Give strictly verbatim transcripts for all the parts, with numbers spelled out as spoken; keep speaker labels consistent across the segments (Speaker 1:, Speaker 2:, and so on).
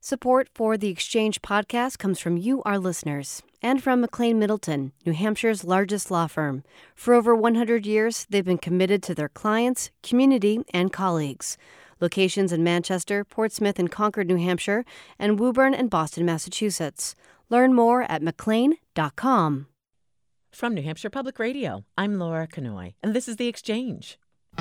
Speaker 1: Support for the Exchange podcast comes from you, our listeners, and from McLean Middleton, New Hampshire's largest law firm. For over one hundred years, they've been committed to their clients, community, and colleagues. Locations in Manchester, Portsmouth, and Concord, New Hampshire, and Woburn and Boston, Massachusetts. Learn more at mclean dot com.
Speaker 2: From New Hampshire Public Radio, I'm Laura Kanoy, and this is The Exchange.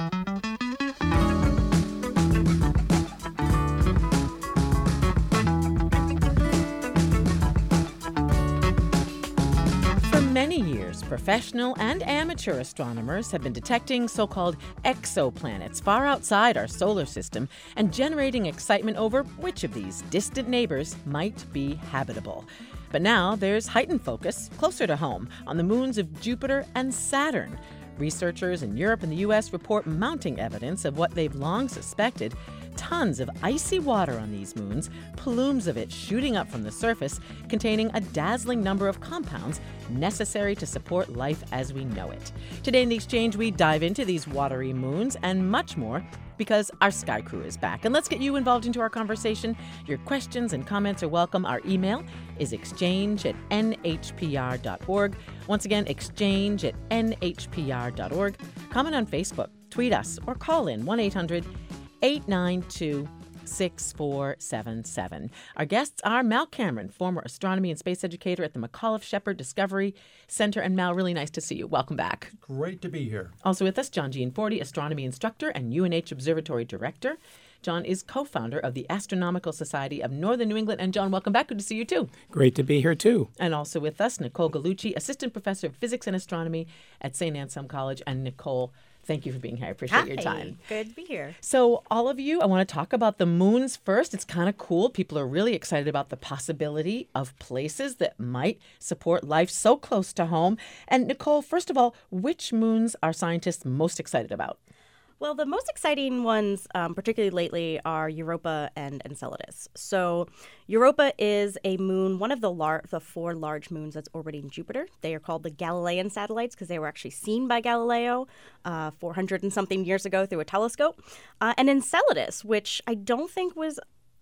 Speaker 2: For many years, professional and amateur astronomers have been detecting so-called exoplanets far outside our solar system and generating excitement over which of these distant neighbors might be habitable. But now there's heightened focus, closer to home, on the moons of Jupiter and Saturn. Researchers in Europe and the U S report mounting evidence of what they've long suspected: tons of icy water on these moons, plumes of it shooting up from the surface, containing a dazzling number of compounds necessary to support life as we know it. Today in The Exchange, we dive into these watery moons and much more, because our Sky Crew is back. And let's get you involved into our conversation. Your questions and comments are welcome. Our email is exchange at n h p r dot org. Once again, exchange at n h p r dot org. Comment on Facebook, tweet us, or call in one eight hundred eight nine two six four seven seven. Our guests are Mal Cameron, former astronomy and space educator at the McAuliffe Shepard Discovery Center. And Mal, really nice to see you. Welcome back.
Speaker 3: Great to be here.
Speaker 2: Also with us, John Gianforti, astronomy instructor and U N H Observatory director. John is co-founder of the Astronomical Society of Northern New England. And John, welcome back. Good to see you too.
Speaker 4: Great to be here too.
Speaker 2: And also with us, Nicole Gallucci, assistant professor of physics and astronomy at Saint Anselm College. And Nicole, thank you for being here. I appreciate
Speaker 5: Hi.
Speaker 2: your time.
Speaker 5: Good to be here.
Speaker 2: So all of you, I want to talk about the moons first. It's kind of cool. People are really excited about the possibility of places that might support life so close to home. And Nicole, first of all, which moons are scientists most excited about?
Speaker 5: Well, the most exciting ones, um, particularly lately, are Europa and Enceladus. So Europa is a moon, one of the, lar- the four large moons that's orbiting Jupiter. They are called the Galilean satellites because they were actually seen by Galileo uh, four hundred and something years ago through a telescope. Uh, and Enceladus, which I don't think was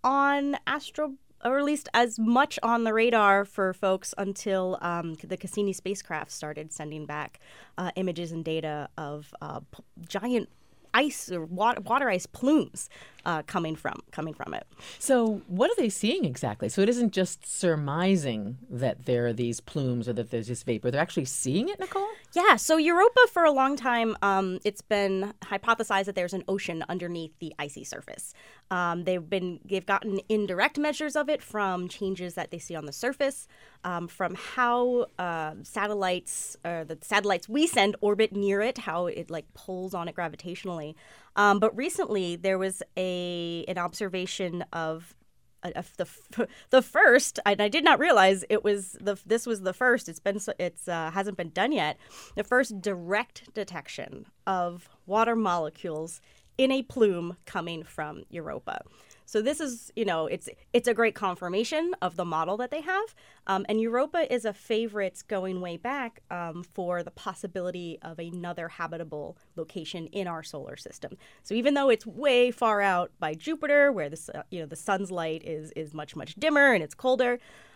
Speaker 5: on astro... or at least as much on the radar for folks until um, the Cassini spacecraft started sending back uh, images and data of uh, p- giant ice or water, water ice plumes uh, coming from coming from it.
Speaker 2: So what are they seeing exactly? So it isn't just surmising that there are these plumes or that there's this vapor. They're actually seeing it, Nicole?
Speaker 5: Yeah. So Europa, for a long time, um, it's been hypothesized that there's an ocean underneath the icy surface. Um, they've been they've gotten indirect measures of it from changes that they see on the surface, um, from how uh, satellites, or the satellites we send orbit near it, how it like pulls on it gravitationally. Um, but recently there was a an observation of uh, of the the first, and I did not realize it was the this was the first. It's been it's uh, hasn't been done yet. The first direct detection of water molecules in a plume coming from Europa. So this is, you know, it's it's a great confirmation of the model that they have. Um, and Europa is a favorite going way back um, for the possibility of another habitable location in our solar system. So even though it's way far out by Jupiter, where the you know the sun's light is is much much dimmer and it's colder,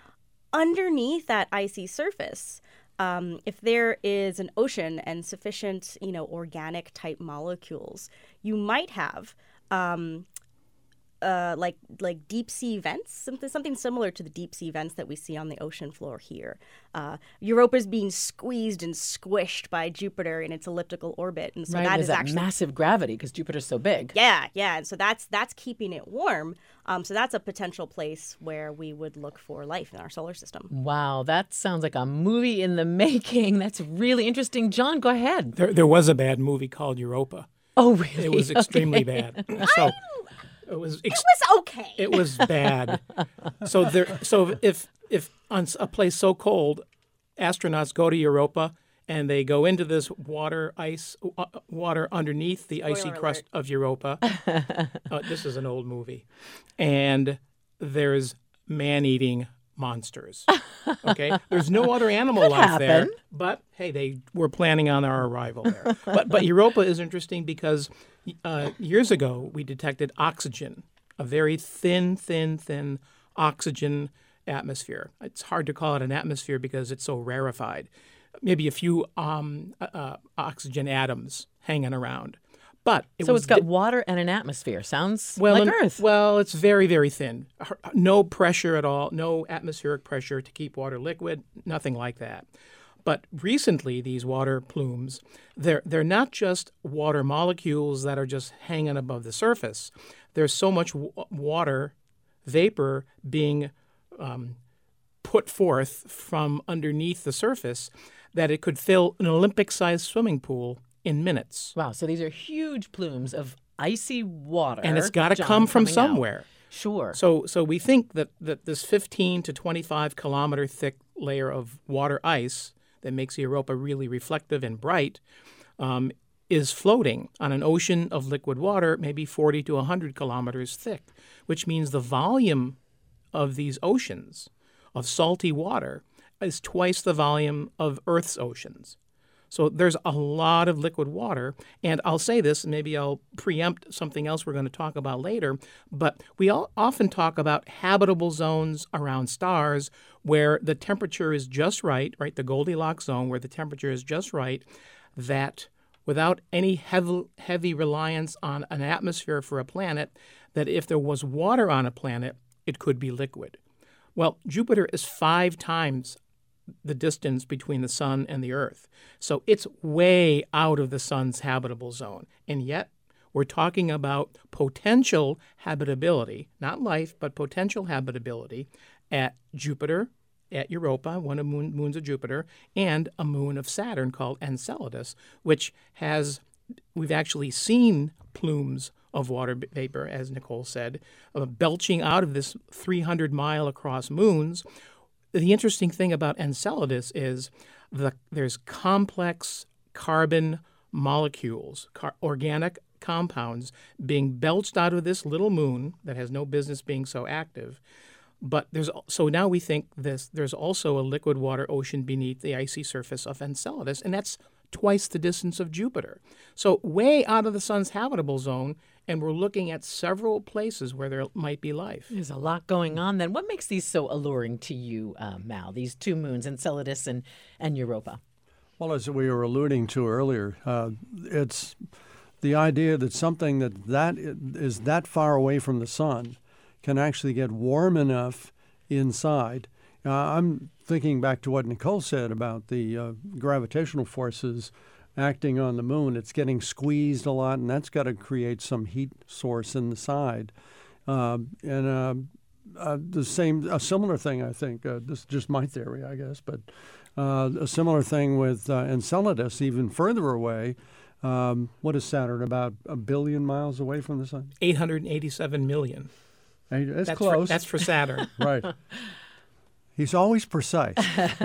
Speaker 5: underneath that icy surface, Um, if there is an ocean and sufficient, you know, organic type molecules, you might have um, uh, like like deep sea vents, something something similar to the deep sea vents that we see on the ocean floor here. Uh, Europa's being squeezed and squished by Jupiter in its elliptical orbit, and so
Speaker 2: right,
Speaker 5: that
Speaker 2: there's
Speaker 5: is
Speaker 2: that
Speaker 5: actually
Speaker 2: massive gravity because Jupiter's so big.
Speaker 5: Yeah, yeah, and so that's that's keeping it warm. Um, so that's a potential place where we would look for life in our solar system.
Speaker 2: Wow, that sounds like a movie in the making. That's really interesting. John, go ahead.
Speaker 4: There, there was a bad movie called Europa.
Speaker 2: Oh, really?
Speaker 4: It was extremely
Speaker 2: Okay.
Speaker 4: bad. So it was. Ex-
Speaker 5: It was okay.
Speaker 4: It was bad. So there. So if if on a place so cold, astronauts go to Europa and they go into this water ice uh, water underneath the icy
Speaker 5: Spoiler
Speaker 4: crust
Speaker 5: alert.
Speaker 4: of Europa. uh, this is an old movie, and there's man-eating monsters. Okay, there's no other animal
Speaker 2: Could
Speaker 4: life there.
Speaker 2: happen.
Speaker 4: But hey, they were planning on our arrival there. but but Europa is interesting because uh, years ago we detected oxygen, a very thin, thin, thin oxygen atmosphere. It's hard to call it an atmosphere because it's so rarefied. Maybe a few um, uh, oxygen atoms hanging around. But it
Speaker 2: so
Speaker 4: was
Speaker 2: it's got
Speaker 4: di-
Speaker 2: water and an atmosphere. Sounds
Speaker 4: well,
Speaker 2: like
Speaker 4: um,
Speaker 2: Earth.
Speaker 4: Well, it's very, very thin. No pressure at all. No atmospheric pressure to keep water liquid. Nothing like that. But recently, these water plumes, they're they're not just water molecules that are just hanging above the surface. There's so much w- water vapor being um, put forth from underneath the surface that it could fill an Olympic-sized swimming pool in minutes.
Speaker 2: Wow, so these are huge plumes of icy water.
Speaker 4: And it's got to
Speaker 2: John,
Speaker 4: come from
Speaker 2: coming out.
Speaker 4: somewhere.
Speaker 2: Sure.
Speaker 4: So so we think that, that this fifteen to twenty-five kilometer thick layer of water ice that makes Europa really reflective and bright um, is floating on an ocean of liquid water, maybe forty to one hundred kilometers thick, which means the volume of these oceans of salty water is twice the volume of Earth's oceans. So there's a lot of liquid water. And I'll say this, and maybe I'll preempt something else we're going to talk about later, but we all often talk about habitable zones around stars where the temperature is just right, right, the Goldilocks zone where the temperature is just right, that without any heavy, heavy reliance on an atmosphere for a planet, that if there was water on a planet, it could be liquid. Well, Jupiter is five times the distance between the sun and the Earth. So it's way out of the sun's habitable zone. And yet we're talking about potential habitability, not life, but potential habitability at Jupiter, at Europa, one of the moon, moons of Jupiter, and a moon of Saturn called Enceladus, which has, we've actually seen plumes of water vapor, as Nicole said, uh, belching out of this three hundred mile across moons. The interesting thing about Enceladus is the, there's complex carbon molecules, car, organic compounds being belched out of this little moon that has no business being so active. But there's so now we think this there's also a liquid water ocean beneath the icy surface of Enceladus, and that's twice the distance of Jupiter. So way out of the sun's habitable zone, and we're looking at several places where there might be life.
Speaker 2: There's a lot going on then. What makes these so alluring to you, uh, Mal, these two moons, Enceladus and, and Europa?
Speaker 3: Well, as we were alluding to earlier, uh, it's the idea that something that, that is that far away from the sun can actually get warm enough inside. Uh, I'm thinking back to what Nicole said about the uh, gravitational forces acting on the moon. It's getting squeezed a lot, and that's got to create some heat source in the side. Uh, and uh, uh, the same, a similar thing, I think, uh, this is just my theory, I guess, but uh, a similar thing with uh, Enceladus, even further away. Um, what is Saturn, about a billion miles away from the sun?
Speaker 4: eight hundred eighty-seven million.
Speaker 3: It's
Speaker 4: that's
Speaker 3: close.
Speaker 4: For, that's for Saturn.
Speaker 3: Right. He's always precise.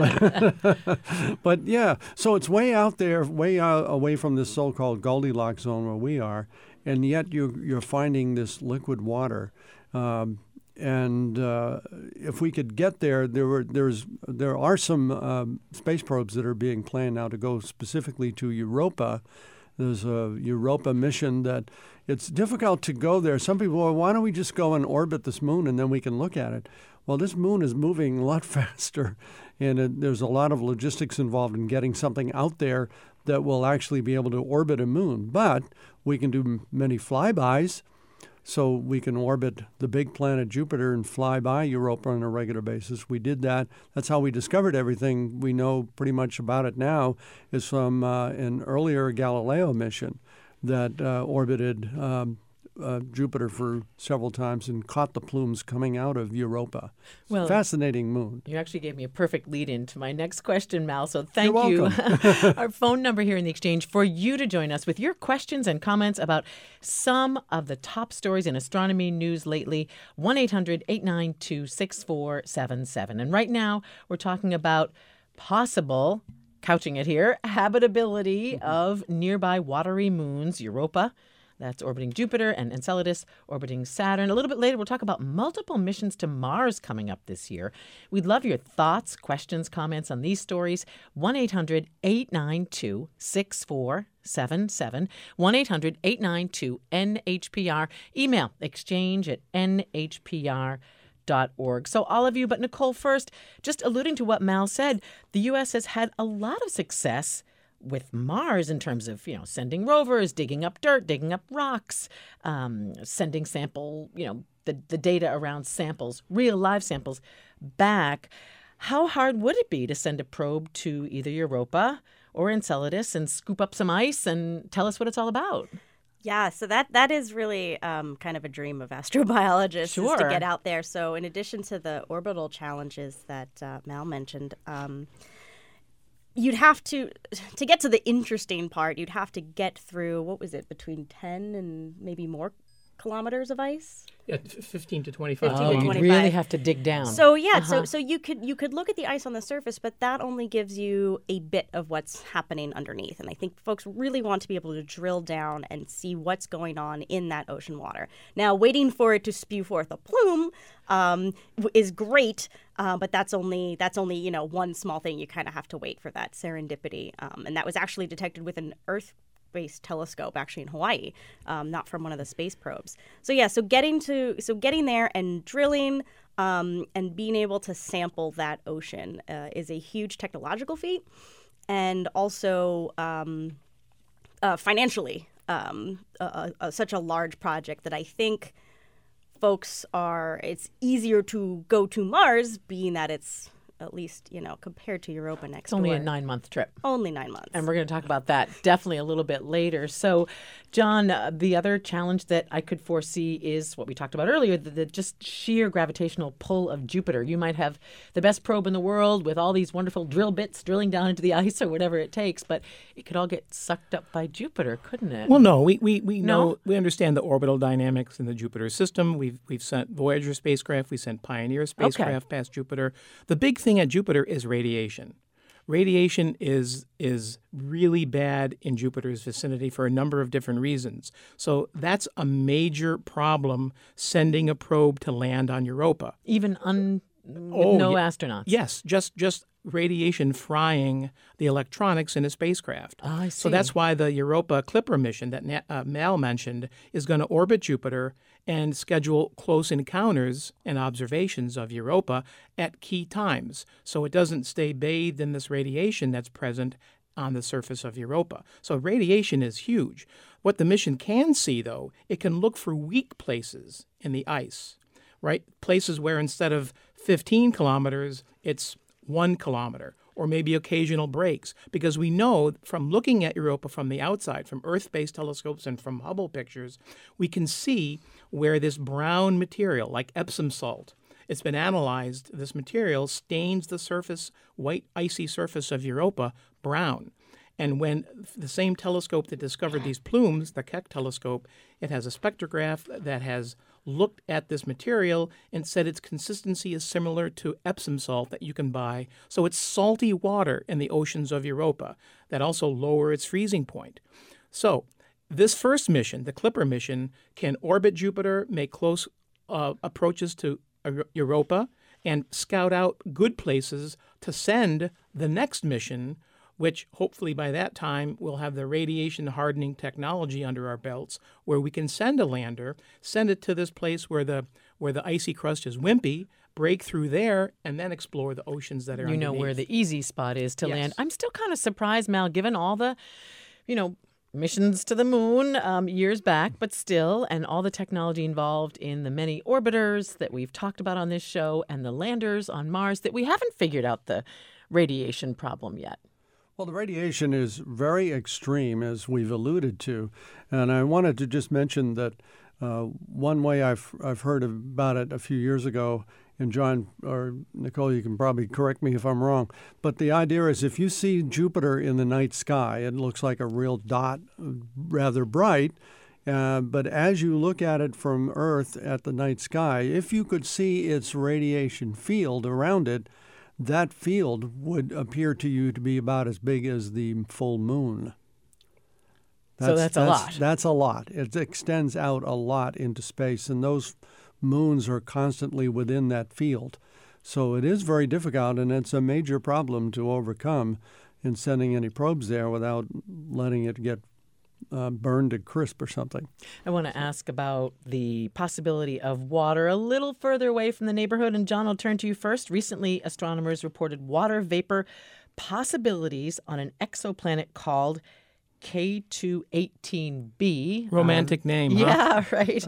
Speaker 3: But yeah, so it's way out there, way out, away from this so-called Goldilocks zone where we are, and yet you're, you're finding this liquid water. Um, and uh, if we could get there, there were there's there are some um, space probes that are being planned now to go specifically to Europa. There's a Europa mission that it's difficult to go there. Some people, well, why don't we just go and orbit this moon and then we can look at it? Well, this moon is moving a lot faster, and it, there's a lot of logistics involved in getting something out there that will actually be able to orbit a moon. But we can do m- many flybys, so we can orbit the big planet Jupiter and fly by Europa on a regular basis. We did that. That's how we discovered everything we know pretty much about it now is from uh, an earlier Galileo mission that uh, orbited um, Uh, Jupiter for several times and caught the plumes coming out of Europa.
Speaker 2: Well,
Speaker 3: fascinating moon.
Speaker 2: You actually gave me a perfect lead in to my next question, Mal, so thank
Speaker 3: You're
Speaker 2: you.
Speaker 3: welcome.
Speaker 2: Our phone number here in the Exchange for you to join us with your questions and comments about some of the top stories in astronomy news lately, one eight hundred eight nine two six four seven seven. And right now we're talking about possible, couching it here, habitability mm-hmm. of nearby watery moons, Europa. That's orbiting Jupiter, and Enceladus orbiting Saturn. A little bit later, we'll talk about multiple missions to Mars coming up this year. We'd love your thoughts, questions, comments on these stories. one eight hundred eight nine two six four seven seven. one eight hundred eight nine two N H P R. Email exchange at N H P R dot org. So all of you, but Nicole first, just alluding to what Mal said, the U S has had a lot of success with Mars in terms of, you know, sending rovers, digging up dirt, digging up rocks, um, sending sample, you know, the, the data around samples, real live samples back. How hard would it be to send a probe to either Europa or Enceladus and scoop up some ice and tell us what it's all about?
Speaker 5: Yeah, so that that is really um, kind of a dream of astrobiologists
Speaker 2: Sure.
Speaker 5: is to get out there. So in addition to the orbital challenges that uh, Mal mentioned, um, you'd have to, to get to the interesting part, you'd have to get through, what was it, between ten and maybe more kilometers of ice?
Speaker 4: Yeah, f- fifteen to twenty-five.
Speaker 5: fifteen
Speaker 2: Oh,
Speaker 5: to
Speaker 2: you
Speaker 5: twenty-five.
Speaker 2: really have to dig down.
Speaker 5: So yeah,
Speaker 2: Uh-huh.
Speaker 5: so so you could you could look at the ice on the surface, but that only gives you a bit of what's happening underneath. And I think folks really want to be able to drill down and see what's going on in that ocean water. Now, waiting for it to spew forth a plume um, w- is great, uh, but that's only that's only you know one small thing. You kind of have to wait for that serendipity, um, and that was actually detected with an Earth based telescope actually in Hawaii, um, not from one of the space probes. So yeah, so getting to so getting there and drilling um, and being able to sample that ocean uh, is a huge technological feat, and also um, uh, financially um, uh, uh, such a large project that I think folks are. It's easier to go to Mars, being that it's at least, you know, compared to Europa next
Speaker 2: It's only
Speaker 5: door.
Speaker 2: a nine-month trip.
Speaker 5: Only nine months.
Speaker 2: And we're going to talk about that definitely a little bit later. So, John, uh, the other challenge that I could foresee is what we talked about earlier, the, the just sheer gravitational pull of Jupiter. You might have the best probe in the world with all these wonderful drill bits drilling down into the ice or whatever it takes, but it could all get sucked up by Jupiter, couldn't it?
Speaker 4: Well, no, we we, we
Speaker 2: No?
Speaker 4: know we understand the orbital dynamics in the Jupiter system. We've we've sent Voyager spacecraft, we sent Pioneer spacecraft past Jupiter. The big thing at Jupiter is radiation. Radiation is is really bad in Jupiter's vicinity for a number of different reasons. So that's a major problem sending a probe to land on Europa.
Speaker 2: Even un- with
Speaker 4: Oh,
Speaker 2: no
Speaker 4: ye-
Speaker 2: astronauts.
Speaker 4: Yes, just just radiation frying the electronics in a spacecraft.
Speaker 2: Ah, I
Speaker 4: So
Speaker 2: see.
Speaker 4: that's why the Europa Clipper mission that Na- uh, Mal mentioned is going to orbit Jupiter and schedule close encounters and observations of Europa at key times, so it doesn't stay bathed in this radiation that's present on the surface of Europa. So radiation is huge. What the mission can see, though, it can look for weak places in the ice, right? Places where instead of fifteen kilometers, it's one kilometer, or maybe occasional breaks, because we know from looking at Europa from the outside, from Earth-based telescopes and from Hubble pictures, we can see where this brown material, like Epsom salt, it's been analyzed, this material stains the surface, white icy surface of Europa brown. And when the same telescope that discovered these plumes, the Keck telescope, it has a spectrograph that has looked at this material and said its consistency is similar to Epsom salt that you can buy. So it's salty water in the oceans of Europa that also lower its freezing point. So this first mission, the Clipper mission, can orbit Jupiter, make close uh, approaches to Eu- Europa, and scout out good places to send the next mission, which hopefully by that time we'll have the radiation hardening technology under our belts, where we can send a lander, send it to this place where the where the icy crust is wimpy, break through there, and then explore the oceans that are
Speaker 2: You know
Speaker 4: underneath.
Speaker 2: where the easy spot is to
Speaker 4: Yes.
Speaker 2: land. I'm still kind of surprised, Mal, given all the, you know, missions to the moon um, years back, but still, and all the technology involved in the many orbiters that we've talked about on this show and the landers on Mars, that we haven't figured out the radiation problem yet.
Speaker 3: Well, the radiation is very extreme, as we've alluded to. And I wanted to just mention that uh, one way I've, I've heard about it a few years ago, and John or Nicole, you can probably correct me if I'm wrong, but the idea is if you see Jupiter in the night sky, it looks like a real dot, rather bright. Uh, but as you look at it from Earth at the night sky, if you could see its radiation field around it, that field would appear to you to be about as big as the full moon.
Speaker 2: So that's a lot.
Speaker 3: That's a lot. It extends out a lot into space, and those moons are constantly within that field. So it is very difficult, and it's a major problem to overcome in sending any probes there without letting it get uh, burned to crisp or something.
Speaker 2: I want to ask about the possibility of water a little further away from the neighborhood. And John, I'll turn to you first. Recently, astronomers reported water vapor possibilities on an exoplanet called K two eighteen b.
Speaker 4: Romantic
Speaker 2: um,
Speaker 4: name, huh?
Speaker 2: Yeah, right.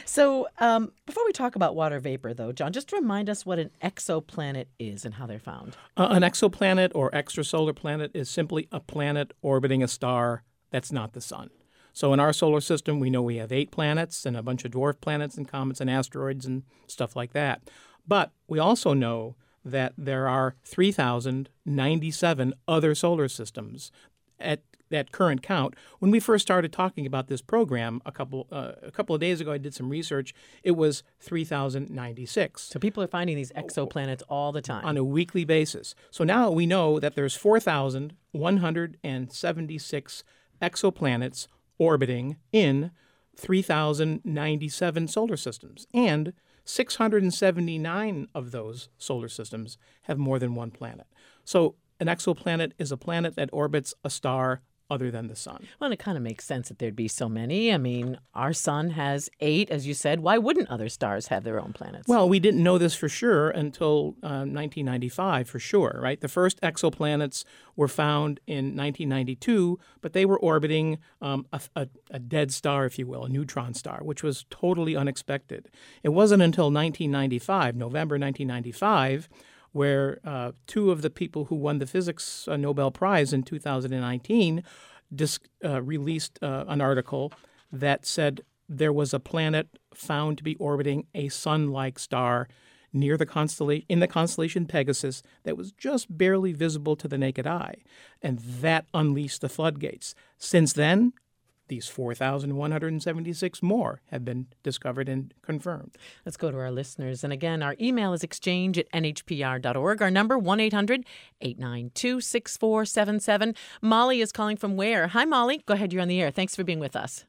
Speaker 2: So um, before we talk about water vapor, though, John, just remind us what an exoplanet is and how they're found.
Speaker 4: Uh, an exoplanet or extrasolar planet is simply a planet orbiting a star that's not the sun. So in our solar system, we know we have eight planets and a bunch of dwarf planets and comets and asteroids and stuff like that. But we also know that there are three thousand ninety-seven other solar systems at that current count. When we first started talking about this program a couple uh, a couple of days ago, I did some research. It was three thousand ninety-six.
Speaker 2: So people are finding these exoplanets all the time.
Speaker 4: On a weekly basis. So now we know that there's four thousand one hundred seventy-six exoplanets orbiting in three thousand ninety-seven solar systems. And six hundred seventy-nine of those solar systems have more than one planet. So an exoplanet is a planet that orbits a star other than the sun.
Speaker 2: Well, it kind of makes sense that there'd be so many. I mean, our sun has eight, as you said. Why wouldn't other stars have their own planets?
Speaker 4: Well, we didn't know this for sure until uh, nineteen ninety-five, for sure, right? The first exoplanets were found in nineteen ninety-two, but they were orbiting um, a, a, a dead star, if you will, a neutron star, which was totally unexpected. It wasn't until nineteen ninety-five, November nineteen ninety-five, where uh, two of the people who won the physics uh, Nobel Prize in two thousand nineteen dis- uh, released uh, an article that said there was a planet found to be orbiting a sun-like star near the constellation in the constellation Pegasus that was just barely visible to the naked eye, and that unleashed the floodgates. Since then, these four thousand one hundred seventy-six more have been discovered and confirmed.
Speaker 2: Let's go to our listeners. And again, our email is exchange at n h p r dot org. Our number, one eight hundred eight nine two six four seven seven. Molly is calling from where? Hi, Molly. Go ahead. You're on the air. Thanks for being with us.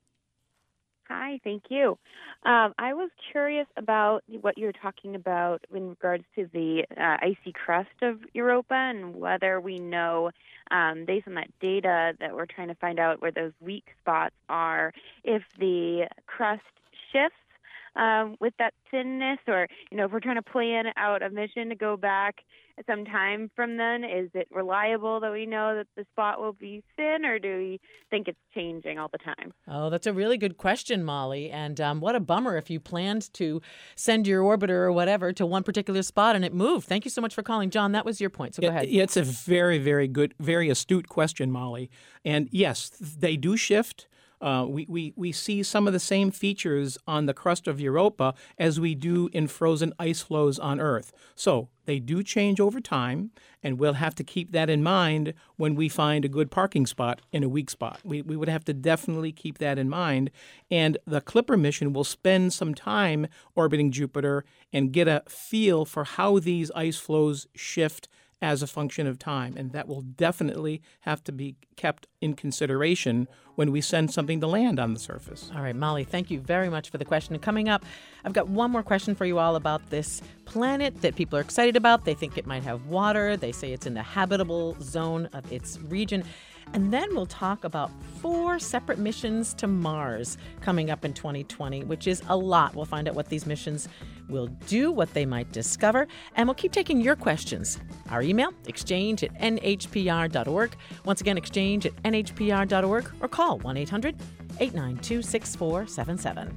Speaker 6: Hi, thank you. Um, I was curious about what you were talking about in regards to the uh, icy crust of Europa and whether we know, um, based on that data that we're trying to find out where those weak spots are, if the crust shifts um, with that thinness, or, you know, if we're trying to plan out a mission to go back some time from then, is it reliable that we know that the spot will be thin, or do we think it's changing all the time?
Speaker 2: Oh, that's a really good question, Molly. And um, what a bummer if you planned to send your orbiter or whatever to one particular spot and it moved. Thank you so much for calling, John. That was your point. So go ahead.
Speaker 4: Yeah, it's a very, very good, very astute question, Molly. And yes, they do shift. Uh, we, we, we see some of the same features on the crust of Europa as we do in frozen ice flows on Earth. So they do change over time, and we'll have to keep that in mind when we find a good parking spot in a weak spot. We, we would have to definitely keep that in mind. And the Clipper mission will spend some time orbiting Jupiter and get a feel for how these ice flows shift as a function of time, and that will definitely have to be kept in consideration when we send something to land on the surface.
Speaker 2: All right, Molly, thank you very much for the question. And coming up, I've got one more question for you all about this planet that people are excited about. They think it might have water. They say it's in the habitable zone of its region. And then we'll talk about four separate missions to Mars coming up in twenty twenty, which is a lot. We'll find out what these missions will do, what they might discover, and we'll keep taking your questions. Our email, exchange at n h p r dot org. Once again, exchange at n h p r dot org, or call one eight hundred eight nine two six four seven seven.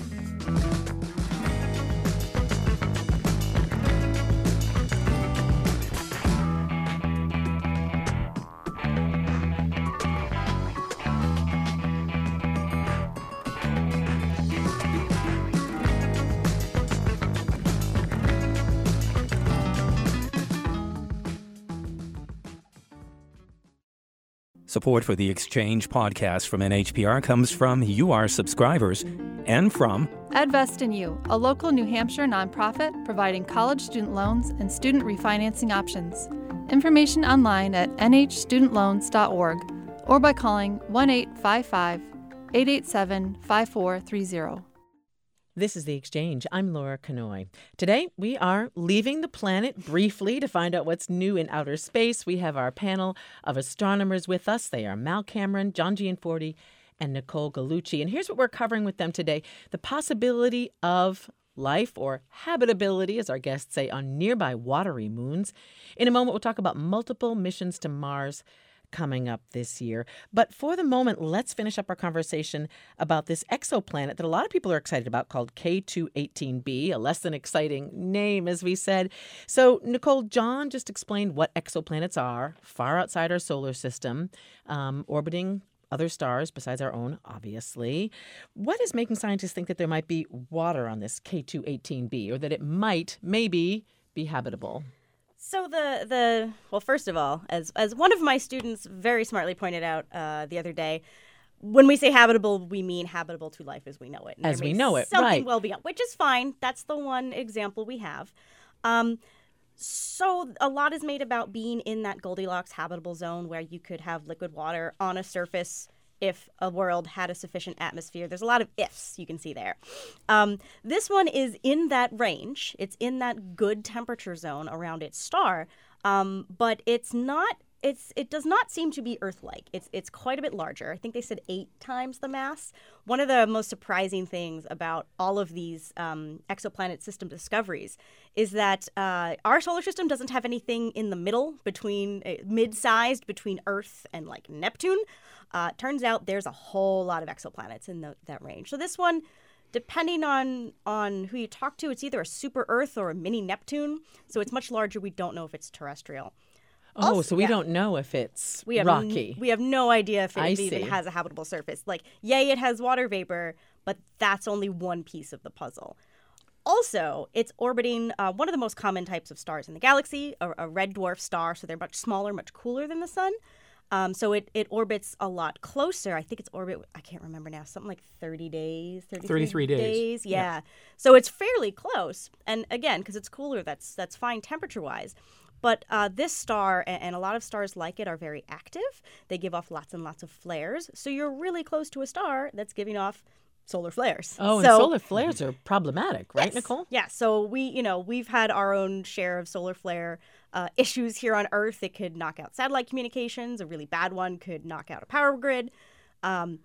Speaker 7: Support for the Exchange podcast from N H P R comes from you, our subscribers, and from
Speaker 8: Edvest and You, a local New Hampshire nonprofit providing college student loans and student refinancing options. Information online at n h student loans dot org or by calling one eight five five eight eight seven five four three zero.
Speaker 2: This is The Exchange. I'm Laura Kanoy. Today, we are leaving the planet briefly to find out what's new in outer space. We have our panel of astronomers with us. They are Mal Cameron, John Gianforte, and Nicole Gallucci. And here's what we're covering with them today: the possibility of life, or habitability, as our guests say, on nearby watery moons. In a moment, we'll talk about multiple missions to Mars coming up this year. But for the moment, let's finish up our conversation about this exoplanet that a lot of people are excited about, called K two eighteen b, a less than exciting name, as we said. So, Nicole, John just explained what exoplanets are, far outside our solar system, um, orbiting other stars besides our own, obviously. What is making scientists think that there might be water on this K two eighteen b, or that it might, maybe, be habitable?
Speaker 5: So the the well, first of all, as as one of my students very smartly pointed out uh, the other day, when we say habitable, we mean habitable to life as we know it. And
Speaker 2: as
Speaker 5: there
Speaker 2: we
Speaker 5: may
Speaker 2: know it,
Speaker 5: something
Speaker 2: right?
Speaker 5: Well beyond, which is fine. That's the one example we have. Um, so a lot is made about being in that Goldilocks habitable zone where you could have liquid water on a surface if a world had a sufficient atmosphere. There's a lot of ifs you can see there. Um, this one is in that range. It's in that good temperature zone around its star, um, but it's not. It's it does not seem to be Earth-like. It's it's quite a bit larger. I think they said eight times the mass. One of the most surprising things about all of these um, exoplanet system discoveries is that uh, our solar system doesn't have anything in the middle between uh, mid-sized between Earth and like Neptune. Uh, turns out there's a whole lot of exoplanets in the, that range. So this one, depending on on who you talk to, it's either a super Earth or a mini Neptune. So it's much larger. We don't know if it's terrestrial.
Speaker 2: Oh,
Speaker 5: Also,
Speaker 2: so we
Speaker 5: yeah.
Speaker 2: don't know if it's
Speaker 5: We have
Speaker 2: rocky.
Speaker 5: N- we have no idea if it
Speaker 2: I
Speaker 5: even
Speaker 2: see.
Speaker 5: has a habitable surface. Like, yay, it has water vapor, but that's only one piece of the puzzle. Also, it's orbiting uh, one of the most common types of stars in the galaxy, a, a red dwarf star. So they're much smaller, much cooler than the sun. Um, so it, it orbits a lot closer. I think its orbit, I can't remember now, something like thirty days, thirty-three,
Speaker 4: thirty-three days.
Speaker 5: Yeah.
Speaker 4: Yeah.
Speaker 5: So it's fairly close. And again, because it's cooler, that's that's fine temperature-wise. But uh, this star, and, and a lot of stars like it, are very active. They give off lots and lots of flares. So you're really close to a star that's giving off solar flares.
Speaker 2: Oh,
Speaker 5: so,
Speaker 2: and solar flares are problematic, right,
Speaker 5: yes,
Speaker 2: Nicole?
Speaker 5: Yeah. So we, you know, we've had our own share of solar flare uh, issues here on Earth. It could knock out satellite communications. A really bad one could knock out a power grid. Um,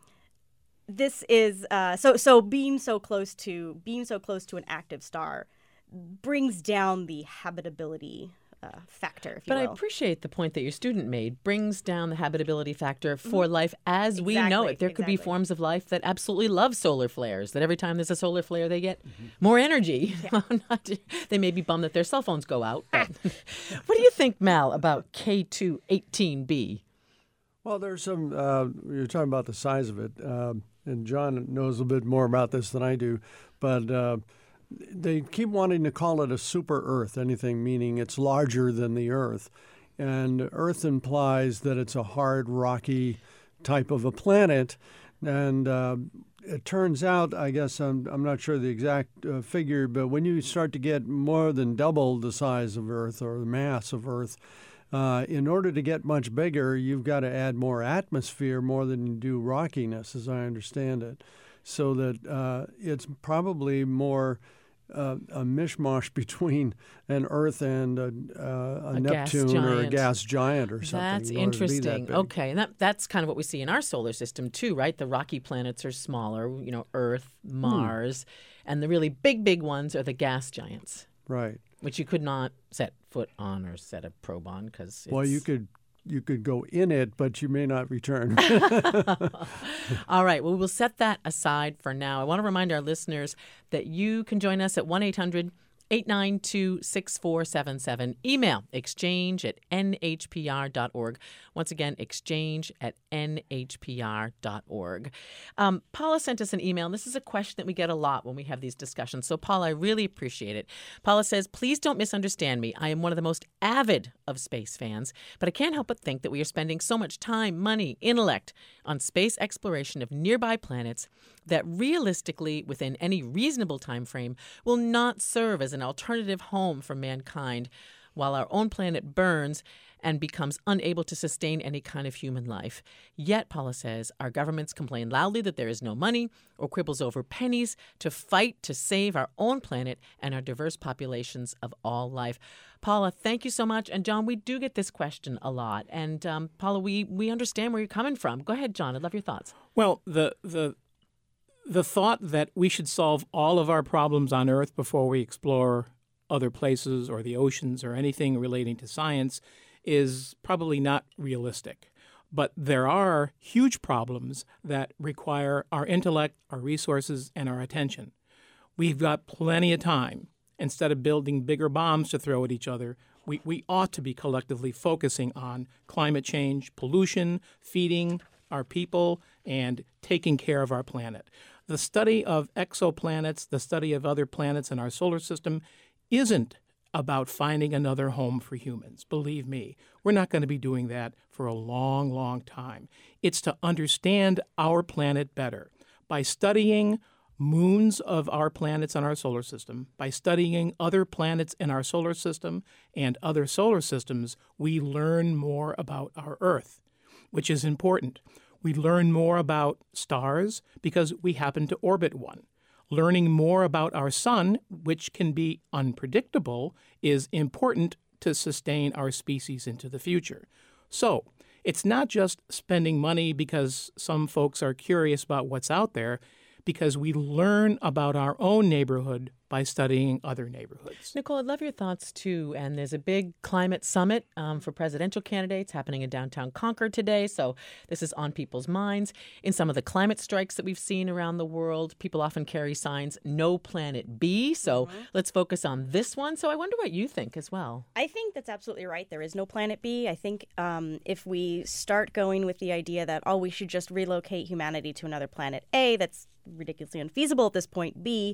Speaker 5: this is uh, so so being so close to being so close to an active star brings down the habitability Uh, factor, if you
Speaker 2: But
Speaker 5: will.
Speaker 2: I appreciate the point that your student made. Brings down the habitability factor for
Speaker 5: Mm-hmm.
Speaker 2: life as we know
Speaker 5: Exactly,
Speaker 2: it. There could be
Speaker 5: exactly.
Speaker 2: forms of life that absolutely love solar flares, that every time there's a solar flare, they get more energy. Not, they may be bummed that their cell phones go out. But what do you think, Mal, about K two eighteen b?
Speaker 3: Well, there's some, uh, you're talking about the size of it, um, and John knows a bit more about this than I do, but uh, they keep wanting to call it a super Earth, anything meaning it's larger than the Earth. And Earth implies that it's a hard, rocky type of a planet. And uh, it turns out, I guess, I'm, I'm not sure the exact uh, figure, but when you start to get more than double the size of Earth or the mass of Earth, uh, in order to get much bigger, you've got to add more atmosphere more than you do rockiness, as I understand it. So that uh, it's probably more uh, a mishmash between an Earth and a, uh, a,
Speaker 2: A gas
Speaker 3: Neptune or a
Speaker 2: giant.
Speaker 3: gas giant or something.
Speaker 2: That's
Speaker 3: in order to be that
Speaker 2: interesting.
Speaker 3: big.
Speaker 2: Okay, and that that's kind of what we see in our solar system too, right? The rocky planets are smaller, you know, Earth, Mars, and the really big, big ones are the gas giants,
Speaker 3: Right.
Speaker 2: which you could not set foot on or set a probe on because
Speaker 3: Well, you could you could go in it, but you may not return.
Speaker 2: All right. Well, we'll set that aside for now. I want to remind our listeners that you can join us at one eight hundred eight nine two six four seven seven. Email exchange at n h p r dot org. Once again, exchange at n h p r dot org. Um, Paula sent us an email, and this is a question that we get a lot when we have these discussions. So, Paula, I really appreciate it. Paula says, please don't misunderstand me. I am one of the most avid of space fans, but I can't help but think that we are spending so much time, money, intellect on space exploration of nearby planets that realistically, within any reasonable time frame, will not serve as an alternative home for mankind while our own planet burns and becomes unable to sustain any kind of human life. Yet, Paula says, our governments complain loudly that there is no money or quibbles over pennies to fight to save our own planet and our diverse populations of all life. Paula, thank you so much. And John, we do get this question a lot. And um, Paula, we, we understand where you're coming from. Go ahead, John. I'd love your thoughts.
Speaker 4: Well, the the the thought that we should solve all of our problems on Earth before we explore other places or the oceans or anything relating to science is probably not realistic. But there are huge problems that require our intellect, our resources, and our attention. We've got plenty of time. Instead of building bigger bombs to throw at each other, we, we ought to be collectively focusing on climate change, pollution, feeding our people, and taking care of our planet. The study of exoplanets, the study of other planets in our solar system, isn't about finding another home for humans. Believe me, we're not going to be doing that for a long, long time. It's to understand our planet better. By studying moons of our planets in our solar system, by studying other planets in our solar system and other solar systems, we learn more about our Earth, which is important. We learn more about stars because we happen to orbit one. Learning more about our sun, which can be unpredictable, is important to sustain our species into the future. So it's not just spending money because some folks are curious about what's out there, because we learn about our own neighborhood by studying other neighborhoods.
Speaker 2: Nicole, I'd love your thoughts, too. And there's a big climate summit um, for presidential candidates happening in downtown Concord today. So this is on people's minds. In some of the climate strikes that we've seen around the world, people often carry signs, no planet B. So mm-hmm. let's focus on this one. So I wonder what you think as well.
Speaker 5: I think that's absolutely right. There is no planet B. I think um, if we start going with the idea that, oh, we should just relocate humanity to another planet A, that's ridiculously unfeasible at this point. B,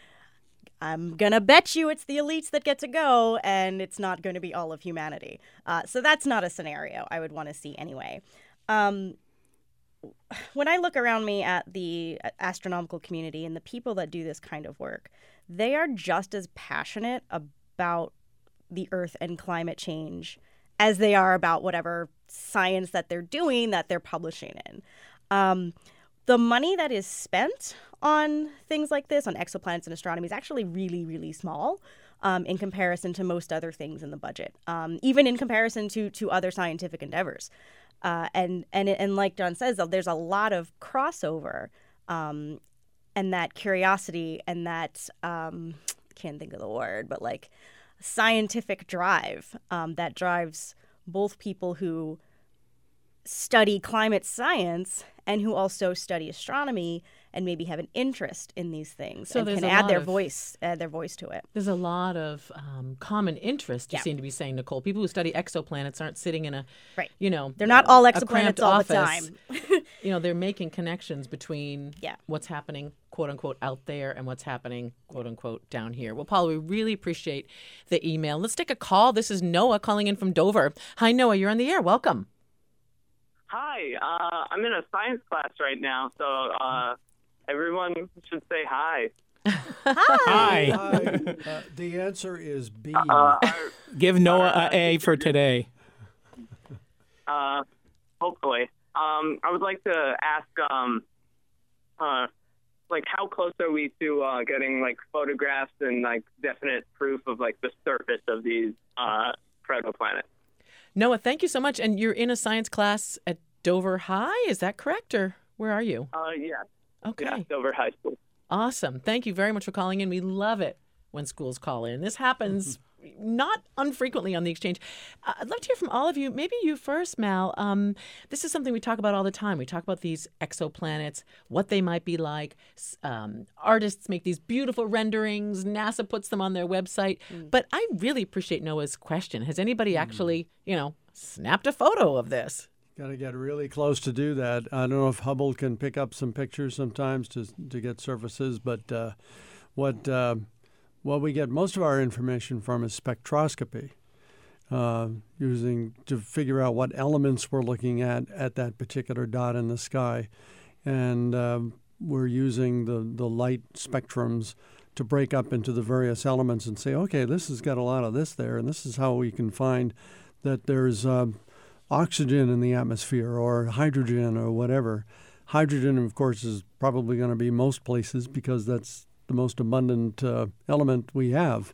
Speaker 5: I'm going to bet you it's the elites that get to go, and it's not going to be all of humanity. Uh, so that's not a scenario I would want to see anyway. Um, when I look around me at the astronomical community and the people that do this kind of work, they are just as passionate about the Earth and climate change as they are about whatever science that they're doing that they're publishing in. Um, the money that is spent on things like this, on exoplanets and astronomy, is actually really, really small um, in comparison to most other things in the budget, um, even in comparison to to other scientific endeavors. Uh, and, and, and like John says, there's a lot of crossover um, and that curiosity and that, um, can't think of the word, but like scientific drive um, that drives both people who study climate science and who also study astronomy and maybe have an interest in these things
Speaker 2: so
Speaker 5: and can add their of, voice add their voice to it.
Speaker 2: There's a lot of um, common interest, you yeah. seem to be saying, Nicole. People who study exoplanets aren't sitting in a,
Speaker 5: right.
Speaker 2: you know,
Speaker 5: they're not all exoplanets all
Speaker 2: office.
Speaker 5: the time.
Speaker 2: You know, they're making connections between
Speaker 5: yeah.
Speaker 2: what's happening, quote unquote, out there and what's happening, quote unquote, down here. Well, Paula, we really appreciate the email. Let's take a call. This is Noah calling in from Dover. Hi, Noah. You're on the air. Welcome.
Speaker 9: Hi, uh, I'm in a science class right now, so uh, everyone should say hi.
Speaker 4: Hi.
Speaker 3: Hi. Uh, the answer is B.
Speaker 9: Uh,
Speaker 4: Give Noah uh, a A for today.
Speaker 9: Uh, hopefully. Um, I would like to ask, um, uh, like, how close are we to uh, getting, like, photographs and, like, definite proof of, like, the surface of these uh, protoplanets?
Speaker 2: Noah, thank you so much. And you're in a science class at Dover High, is that correct? Or where are you?
Speaker 9: Uh, yeah.
Speaker 2: Okay.
Speaker 9: Yeah, Dover High School.
Speaker 2: Awesome. Thank you very much for calling in. We love it when schools call in. This happens not unfrequently on The Exchange. Uh, I'd love to hear from all of you. Maybe you first, Mal. Um, this is something we talk about all the time. We talk about these exoplanets, what they might be like. Um, artists make these beautiful renderings. NASA puts them on their website. Mm. But I really appreciate Noah's question. Has anybody mm. actually, you know, snapped a photo of this?
Speaker 3: Got to get really close to do that. I don't know if Hubble can pick up some pictures sometimes to to get surfaces, but uh, what uh, what we get most of our information from is spectroscopy, uh, using to figure out what elements we're looking at at that particular dot in the sky, and um, we're using the the light spectrums to break up into the various elements and say, okay, this has got a lot of this there, and this is how we can find that there's uh, oxygen in the atmosphere or hydrogen or whatever. Hydrogen, of course, is probably going to be most places because that's the most abundant uh, element we have.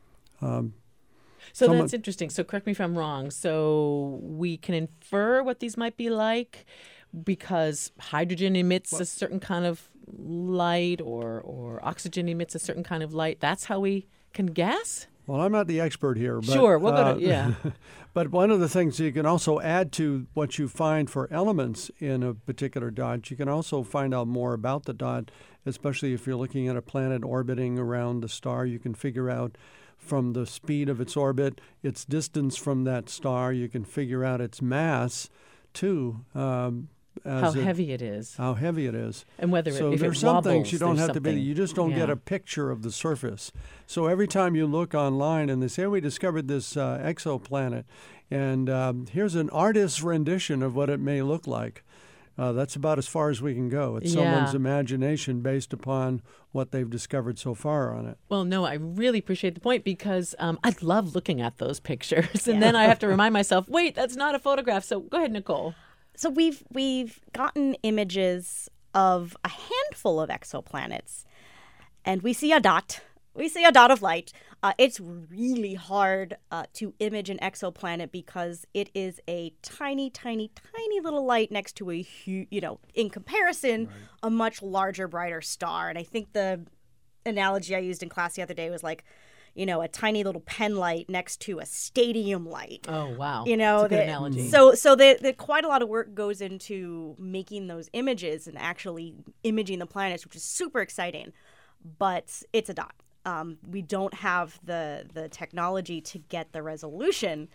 Speaker 3: Um,
Speaker 2: so
Speaker 3: someone,
Speaker 2: that's interesting. So correct me if I'm wrong. So we can infer what these might be like because hydrogen emits well, a certain kind of light or, or oxygen emits a certain kind of light. That's how we can guess?
Speaker 3: Well, I'm not the expert here. But,
Speaker 2: sure, we'll
Speaker 3: uh,
Speaker 2: go to, yeah.
Speaker 3: But one of the things you can also add to what you find for elements in a particular dot, you can also find out more about the dot, especially if you're looking at a planet orbiting around the star. You can figure out from the speed of its orbit, its distance from that star. You can figure out its mass, too. Um, As
Speaker 2: how
Speaker 3: it,
Speaker 2: heavy it is.
Speaker 3: How heavy it is.
Speaker 2: And whether
Speaker 3: so
Speaker 2: it, if
Speaker 3: there's
Speaker 2: it
Speaker 3: some
Speaker 2: wobbles,
Speaker 3: things you don't have
Speaker 2: something.
Speaker 3: to be, you just don't
Speaker 2: yeah.
Speaker 3: get a picture of the surface. So every time you look online and they say, we discovered this uh, exoplanet, and um, here's an artist's rendition of what it may look like. Uh, that's about as far as we can go. It's
Speaker 2: yeah.
Speaker 3: someone's imagination based upon what they've discovered so far on it.
Speaker 2: Well, no, I really appreciate the point because um, I love looking at those pictures. And yeah. then I have to remind myself, wait, that's not a photograph. So go ahead, Nicole.
Speaker 5: So we've we've gotten images of a handful of exoplanets, and we see a dot. We see a dot of light. Uh, it's really hard uh, to image an exoplanet because it is a tiny, tiny, tiny little light next to a huge, you know, in comparison, right. a much larger, brighter star. And I think the analogy I used in class the other day was like, you know, a tiny little pen light next to a stadium light.
Speaker 2: Oh, wow.
Speaker 5: You know,
Speaker 2: that's a good
Speaker 5: the,
Speaker 2: analogy.
Speaker 5: So, so the, the, quite a lot of work goes into making those images and actually imaging the planets, which is super exciting. But it's a dot. Um, we don't have the the technology to get the resolution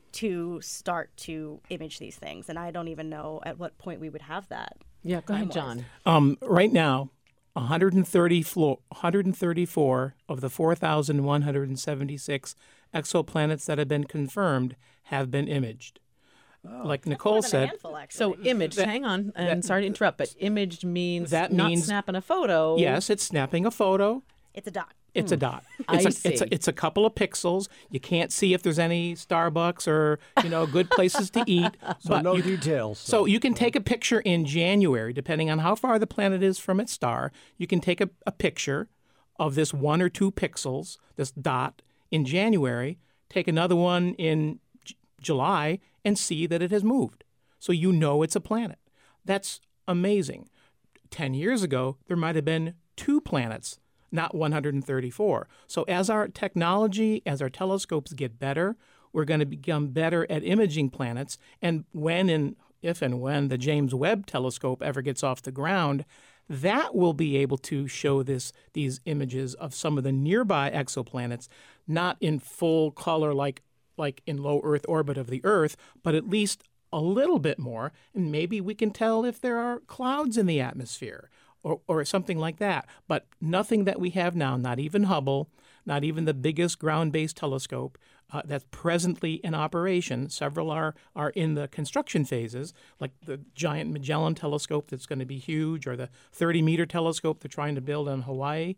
Speaker 5: to start to image these things, and I don't even know at what point we would have that.
Speaker 2: Yeah, go ahead, John.
Speaker 4: Um, right now, one hundred thirty floor, one hundred thirty-four of the four thousand one hundred seventy-six exoplanets that have been confirmed have been imaged.
Speaker 5: Oh.
Speaker 4: Like Nicole said,
Speaker 5: handful,
Speaker 2: so imaged.
Speaker 4: That,
Speaker 2: hang on, and
Speaker 4: that,
Speaker 2: sorry to interrupt, but imaged means
Speaker 4: that
Speaker 2: not
Speaker 4: means,
Speaker 2: snapping a photo.
Speaker 4: Yes, it's snapping a photo.
Speaker 5: It's a dot.
Speaker 4: It's
Speaker 2: hmm.
Speaker 4: a dot.
Speaker 2: I
Speaker 4: It's a,
Speaker 2: see.
Speaker 4: It's a, it's a couple of pixels. You can't see if there's any Starbucks or you know good places to eat.
Speaker 3: So
Speaker 4: but
Speaker 3: no
Speaker 4: you,
Speaker 3: details. So.
Speaker 4: so you can take a picture in January, depending on how far the planet is from its star. You can take a, a picture of this one or two pixels, this dot, in January. Take another one in J- July and see that it has moved. So you know it's a planet. That's amazing. Ten years ago, there might have been two planets, not one hundred thirty-four. So as our technology, as our telescopes get better, we're going to become better at imaging planets. And when and if and when the James Webb Telescope ever gets off the ground, that will be able to show this these images of some of the nearby exoplanets, not in full color like like in low Earth orbit of the Earth, but at least a little bit more, and maybe we can tell if there are clouds in the atmosphere or, or something like that. But nothing that we have now, not even Hubble, not even the biggest ground-based telescope uh, that's presently in operation. Several are, are in the construction phases, like the giant Magellan telescope that's going to be huge, or the thirty-meter telescope they're trying to build in Hawaii.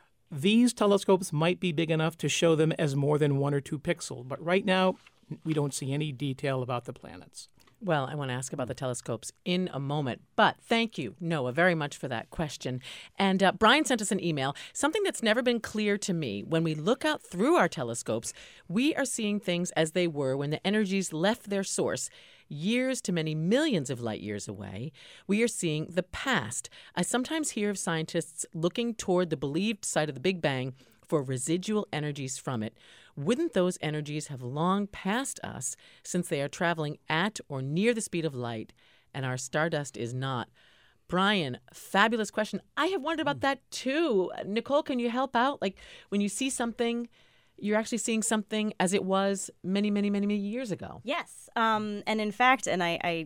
Speaker 4: These telescopes might be big enough to show them as more than one or two pixels, but right now we don't see any detail about the planets.
Speaker 2: Well, I want to ask about the telescopes in a moment, but thank you, Noah, very much for that question. And uh, Brian sent us an email, something that's never been clear to me. When we look out through our telescopes, we are seeing things as they were when the energies left their source, years to many millions of light years away. We are seeing the past. I sometimes hear of scientists looking toward the believed site of the Big Bang for residual energies from it. Wouldn't those energies have long passed us since they are traveling at or near the speed of light and our stardust is not? Brian, fabulous question. I have wondered about that too. Nicole, can you help out? Like when you see something, you're actually seeing something as it was many, many, many, many years ago.
Speaker 5: Yes. Um, and in fact, and I, I,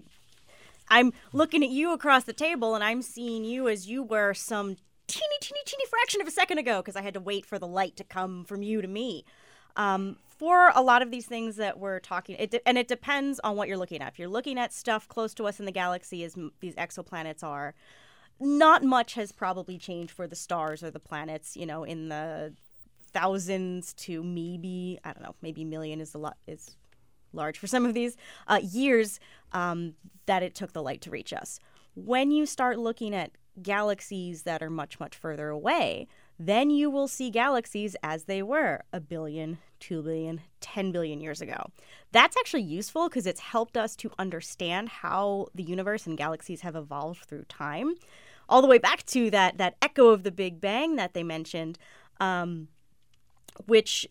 Speaker 5: I'm looking at you across the table and I'm seeing you as you were some teeny, teeny, teeny fraction of a second ago because I had to wait for the light to come from you to me. Um, for a lot of these things that we're talking, it de- and it depends on what you're looking at. If you're looking at stuff close to us in the galaxy, as m- these exoplanets are, not much has probably changed for the stars or the planets, you know, in the thousands to maybe, I don't know, maybe million is a lot, is large for some of these, uh, years um, that it took the light to reach us. When you start looking at galaxies that are much, much further away, then you will see galaxies as they were a billion, two billion, ten billion years ago. That's actually useful because it's helped us to understand how the universe and galaxies have evolved through time, all the way back to that, that echo of the Big Bang that they mentioned, um, which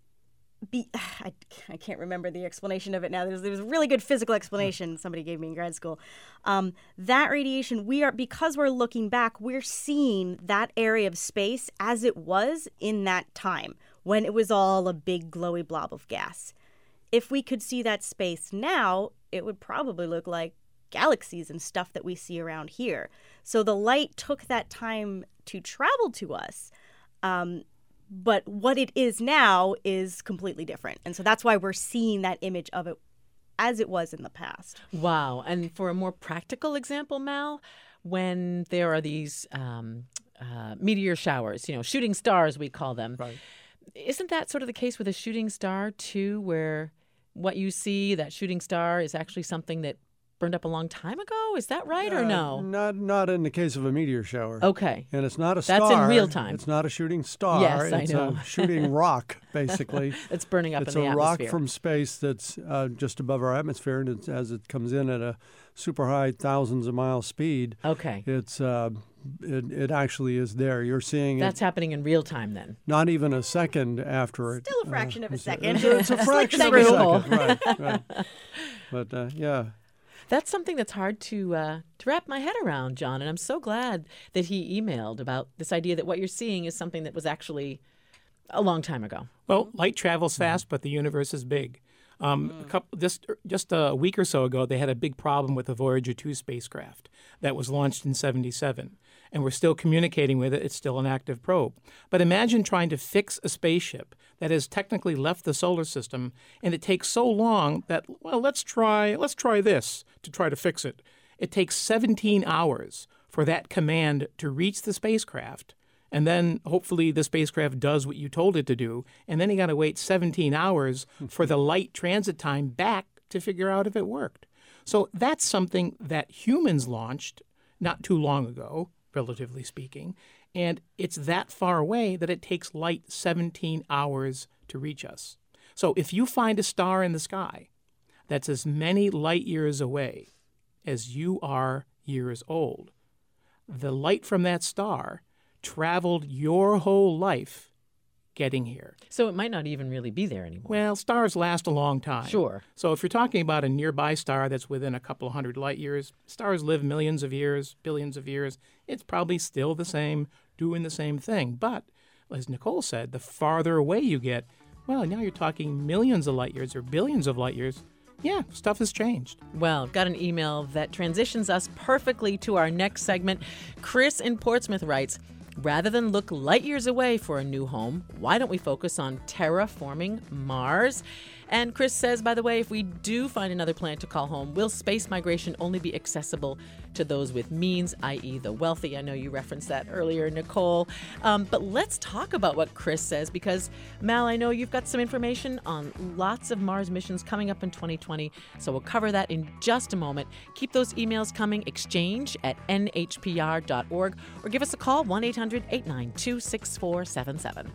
Speaker 5: be, I, I can't remember the explanation of it now. There was, there was a really good physical explanation somebody gave me in grad school. Um, that radiation, we are because we're looking back, we're seeing that area of space as it was in that time when it was all a big glowy blob of gas. If we could see that space now, it would probably look like galaxies and stuff that we see around here. So the light took that time to travel to us. Um, But what it is now is completely different. And so that's why we're seeing that image of it as it was in the past.
Speaker 2: Wow. And for a more practical example, Mal, when there are these um, uh, meteor showers, you know, shooting stars, we call them.
Speaker 3: Right.
Speaker 2: Isn't that sort of the case with a shooting star, too, where what you see, that shooting star, is actually something that burned up a long time ago? Is that right or
Speaker 3: Uh,
Speaker 2: no?
Speaker 3: Not not in the case of a meteor shower.
Speaker 2: Okay.
Speaker 3: And it's not a star.
Speaker 2: That's in real time.
Speaker 3: It's not a shooting star.
Speaker 2: Yes, I
Speaker 3: it's
Speaker 2: know.
Speaker 3: a shooting rock, basically.
Speaker 2: It's burning up
Speaker 3: it's
Speaker 2: in the
Speaker 3: a
Speaker 2: atmosphere.
Speaker 3: rock from space that's uh, just above our atmosphere, and it's, as it comes in at a super high thousands of mile speed,
Speaker 2: Okay.
Speaker 3: it's uh, it, it actually is there. You're seeing
Speaker 2: That's
Speaker 3: it
Speaker 2: happening in real time then.
Speaker 3: not even a second after it.
Speaker 5: Still a fraction
Speaker 3: uh,
Speaker 5: of a
Speaker 3: it's
Speaker 5: second.
Speaker 3: It's a, it's a
Speaker 5: It's like
Speaker 3: fraction of a
Speaker 2: screw.
Speaker 3: second, right, right. But uh, yeah.
Speaker 2: That's something that's hard to uh, to wrap my head around, John. And I'm so glad that he emailed about this idea that what you're seeing is something that was actually a long time ago.
Speaker 4: Well, light travels fast, but the universe is big. Um, a couple, just just a week or so ago, they had a big problem with the Voyager two spacecraft that was launched in seventy-seven. And we're still communicating with it. It's still an active probe. But imagine trying to fix a spaceship that has technically left the solar system, and it takes so long that, well, let's try let's try this to try to fix it. It takes seventeen hours for that command to reach the spacecraft, and then hopefully the spacecraft does what you told it to do, and then you got to wait seventeen hours for the light transit time back to figure out if it worked. So that's something that humans launched not too long ago, relatively speaking, and it's that far away that it takes light seventeen hours to reach us. So if you find a star in the sky that's as many light years away as you are years old, the light from that star traveled your whole life getting here.
Speaker 2: So it might not even really be there anymore.
Speaker 4: Well, stars last a long time.
Speaker 2: Sure.
Speaker 4: So if you're talking about a nearby star that's within a couple hundred light years, stars live millions of years, billions of years. It's probably still the same, doing the same thing. But, as Nicole said, the farther away you get, well, now you're talking millions of light years or billions of light years. Yeah, stuff has changed.
Speaker 2: Well, got an email that transitions us perfectly to our next segment. Chris in Portsmouth writes, rather than look light years away for a new home, why don't we focus on terraforming Mars? And Chris says, by the way, if we do find another planet to call home, will space migration only be accessible to those with means, that is the wealthy? I know you referenced that earlier, Nicole. Um, but let's talk about what Chris says, because, Mal, I know you've got some information on lots of Mars missions coming up in twenty twenty, so we'll cover that in just a moment. Keep those emails coming, exchange at N H P R dot org, or give us a call, one eight hundred eight nine two six four seven seven.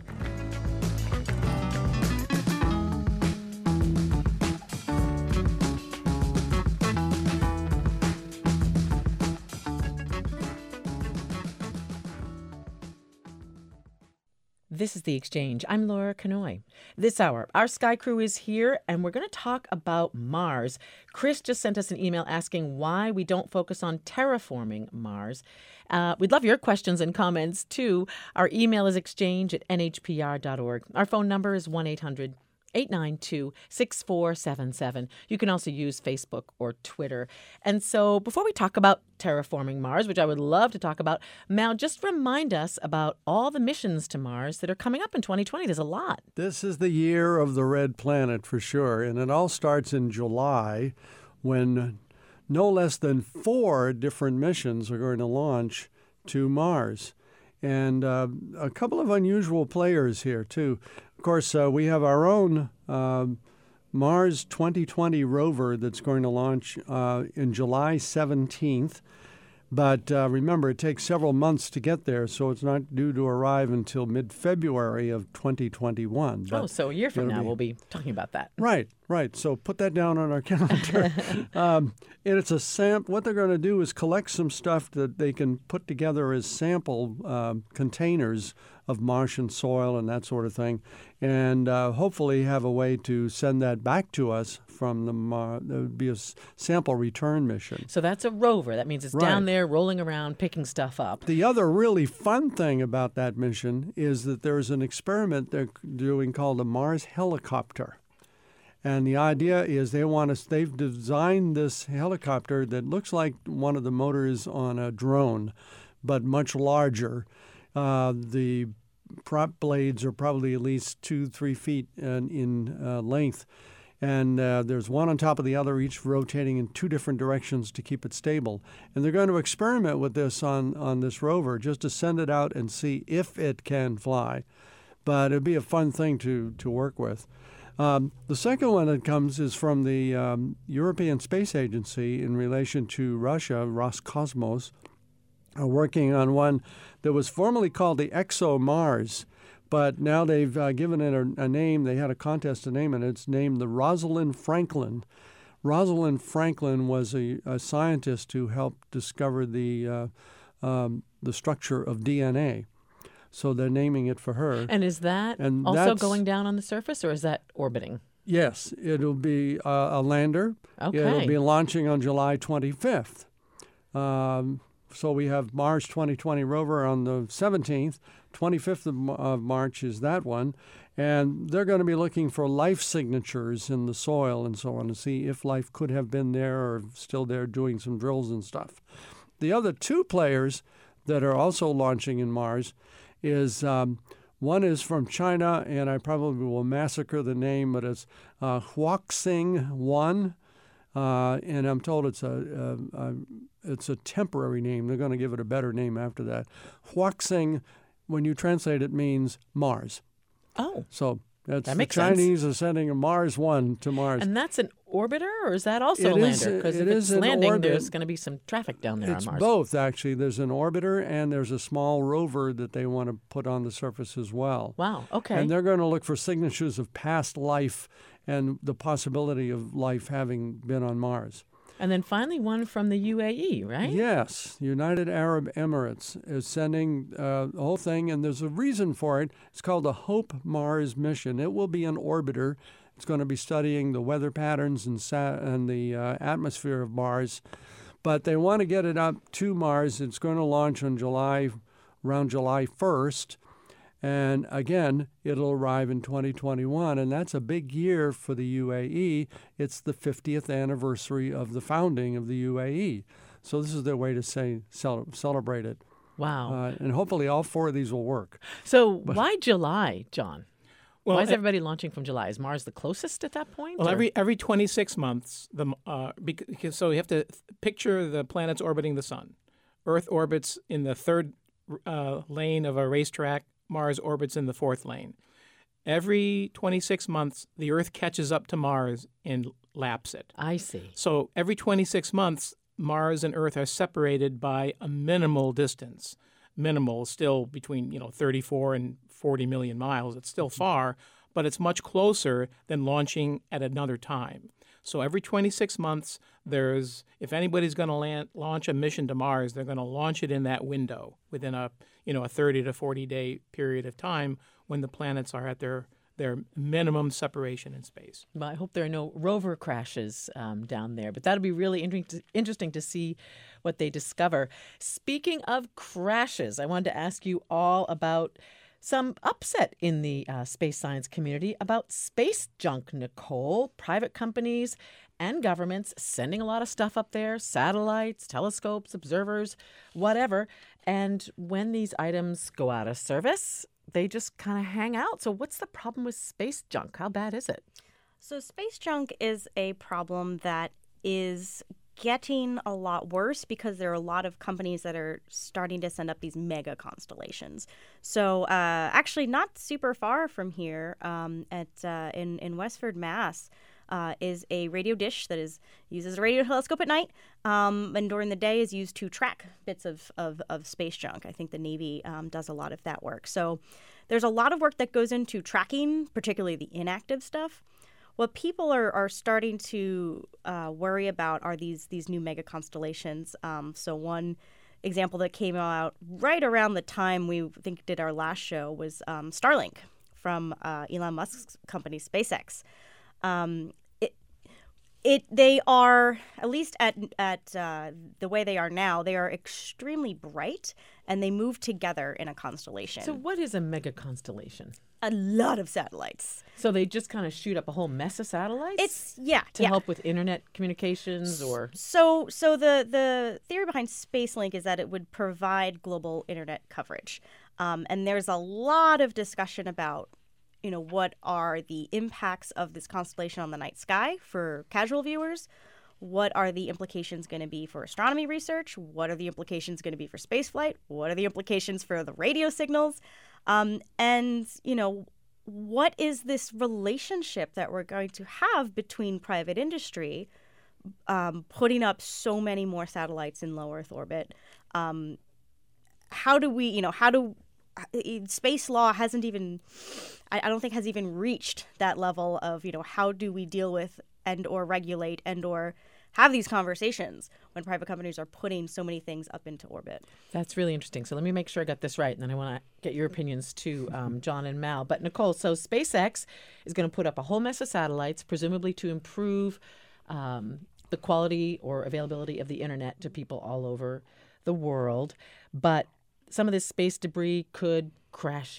Speaker 2: This is The Exchange. I'm Laura Kanoy. This hour, our Sky Crew is here, and we're going to talk about Mars. Chris just sent us an email asking why we don't focus on terraforming Mars. Uh, we'd love your questions and comments, too. Our email is exchange at N H P R dot org. Our phone number is one eight hundred eight nine two six four seven seven. You can also use Facebook or Twitter. And so before we talk about terraforming Mars, which I would love to talk about, Mal, just remind us about all the missions to Mars that are coming up in twenty twenty. There's a lot.
Speaker 3: This is the year of the red planet for sure, and it all starts in July when no less than four different missions are going to launch to Mars. And uh, a couple of unusual players here, too. Of course, uh, we have our own uh, Mars twenty twenty rover that's going to launch uh, in July seventeenth. But uh, remember, it takes several months to get there, so it's not due to arrive until mid-February of twenty twenty-one.
Speaker 2: But oh, so a year from now
Speaker 3: be,
Speaker 2: we'll be talking about that.
Speaker 3: Right, right. So put that down on our calendar. um, and it's a sam- What they're going to do is collect some stuff that they can put together as sample uh, containers of Martian soil and that sort of thing, and uh, hopefully have a way to send that back to us from the Mar- there would be a s- sample return mission.
Speaker 2: So that's a rover. That means it's
Speaker 3: Right.
Speaker 2: down there rolling around, picking stuff up.
Speaker 3: The other really fun thing about that mission is that there's an experiment they're doing called a Mars helicopter. And the idea is they want us, they've designed this helicopter that looks like one of the motors on a drone, but much larger. Uh, the prop blades are probably at least two, three feet in, in uh, length. And uh, there's one on top of the other, each rotating in two different directions to keep it stable. And they're going to experiment with this on, on this rover just to send it out and see if it can fly. But it'd be a fun thing to, to work with. Um, the second one that comes is from the um, European Space Agency in relation to Russia, Roscosmos, uh, working on one that was formerly called the ExoMars. But now they've uh, given it a, a name. They had a contest to name it. It's named the Rosalind Franklin. Rosalind Franklin was a, a scientist who helped discover the uh, um, the structure of D N A. So they're naming it for her.
Speaker 2: And is that
Speaker 3: And
Speaker 2: also
Speaker 3: that's-
Speaker 2: going down on the surface, or is that orbiting?
Speaker 3: Yes, it'll be uh, a lander.
Speaker 2: Okay.
Speaker 3: It'll be launching on July twenty-fifth. Um, so we have Mars twenty twenty rover on the seventeenth. twenty-fifth of, of March is that one. And they're going to be looking for life signatures in the soil and so on to see if life could have been there or still there, doing some drills and stuff. The other two players that are also launching in Mars is um, one is from China, and I probably will massacre the name, but it's uh, Huaxing one, uh, and I'm told it's a, a, a it's a temporary name. They're going to give it a better name after that. Huaxing, when you translate it, means Mars.
Speaker 2: Oh.
Speaker 3: So that's
Speaker 2: That
Speaker 3: the
Speaker 2: makes sense.
Speaker 3: Chinese are sending a Mars one to Mars.
Speaker 2: And that's an orbiter, or is that also
Speaker 3: It
Speaker 2: a
Speaker 3: is-
Speaker 2: lander? Because
Speaker 3: it
Speaker 2: if
Speaker 3: is
Speaker 2: it's
Speaker 3: an
Speaker 2: landing,
Speaker 3: orbit.
Speaker 2: there's going to be some traffic down there
Speaker 3: It's
Speaker 2: on Mars.
Speaker 3: both, actually. There's an orbiter and there's a small rover that they want to put on the surface as well.
Speaker 2: Wow, okay.
Speaker 3: And they're going to look for signatures of past life and the possibility of life having been on Mars.
Speaker 2: And then finally one from the U A E, right?
Speaker 3: Yes, United Arab Emirates is sending uh, the whole thing, and there's a reason for it. It's called the Hope Mars mission. It will be an orbiter. It's going to be studying the weather patterns and, sa- and the uh, atmosphere of Mars. But they want to get it up to Mars. It's going to launch on July, around July first. And again, it'll arrive in twenty twenty-one, and that's a big year for the U A E. It's the fiftieth anniversary of the founding of the U A E. So this is their way to say cel- celebrate it.
Speaker 2: Wow.
Speaker 3: Uh, and hopefully all four of these will work.
Speaker 2: So why July, John?
Speaker 4: Well,
Speaker 2: why is
Speaker 4: uh,
Speaker 2: everybody launching from July? Is Mars the closest at that point?
Speaker 4: Well,
Speaker 2: or-
Speaker 4: every every twenty-six months, the uh, because so you have to th- picture the planets orbiting the sun. Earth orbits in the third uh, lane of a racetrack. Mars orbits in the fourth lane. Every twenty-six months, the Earth catches up to Mars and laps it.
Speaker 2: I see.
Speaker 4: So every twenty-six months, Mars and Earth are separated by a minimal distance. Minimal, still between you know thirty-four and forty million miles. It's still far, but it's much closer than launching at another time. So every twenty-six months, there's if anybody's going to land, launch a mission to Mars, they're going to launch it in that window within a you know a thirty to forty day period of time when the planets are at their their minimum separation in space.
Speaker 2: Well, I hope there are no rover crashes um, down there, but that'll be really inter- interesting to see what they discover. Speaking of crashes, I wanted to ask you all about some upset in the uh, space science community about space junk, Nicole. Private companies and governments sending a lot of stuff up there, satellites, telescopes, observers, whatever. And when these items go out of service, they just kind of hang out. So what's the problem with space junk? How bad is it?
Speaker 5: So space junk is a problem that is getting a lot worse because there are a lot of companies that are starting to send up these mega constellations. So uh, actually not super far from here um, at uh, in, in Westford, Mass, uh, is a radio dish that is uses a radio telescope at night um, and during the day is used to track bits of, of, of space junk. I think the Navy um, does a lot of that work. So there's a lot of work that goes into tracking, particularly the inactive stuff. What people are, are starting to uh, worry about are these these new mega constellations. Um, so one example that came out right around the time we think did our last show was um, Starlink from uh, Elon Musk's company SpaceX. Um, it it they are, at least at at uh, the way they are now, they are extremely bright and they move together in a constellation.
Speaker 2: So what is a mega constellation?
Speaker 5: A lot of satellites.
Speaker 2: So they just kind of shoot up a whole mess of satellites?
Speaker 5: It's yeah
Speaker 2: to
Speaker 5: yeah.
Speaker 2: help with internet communications or
Speaker 5: so so the the theory behind SpaceLink is that it would provide global internet coverage, um, and there's a lot of discussion about you know what are the impacts of this constellation on the night sky for casual viewers. What are the implications going to be for astronomy research? What are the implications going to be for spaceflight? What are the implications for the radio signals? Um, and, you know, what is this relationship that we're going to have between private industry um, putting up so many more satellites in low Earth orbit? Um, how do we, you know, how do space law hasn't even, I, I don't think has even reached that level of, you know, how do we deal with and or regulate and or have these conversations when private companies are putting so many things up into orbit.
Speaker 2: That's really interesting. So let me make sure I got this right, and then I want to get your opinions too, um, John and Mal. But Nicole, so SpaceX is going to put up a whole mess of satellites, presumably to improve um, the quality or availability of the internet to people all over the world. But some of this space debris could crash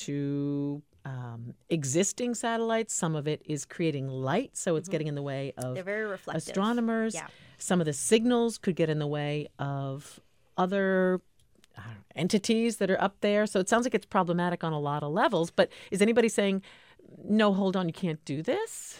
Speaker 2: into Um, existing satellites. Some of it is creating light, so it's mm-hmm. getting in the way of
Speaker 5: They're very reflective.
Speaker 2: astronomers.
Speaker 5: Yeah.
Speaker 2: Some of the signals could get in the way of other uh, entities that are up there. So it sounds like it's problematic on a lot of levels. But is anybody saying, no, hold on, you can't do this?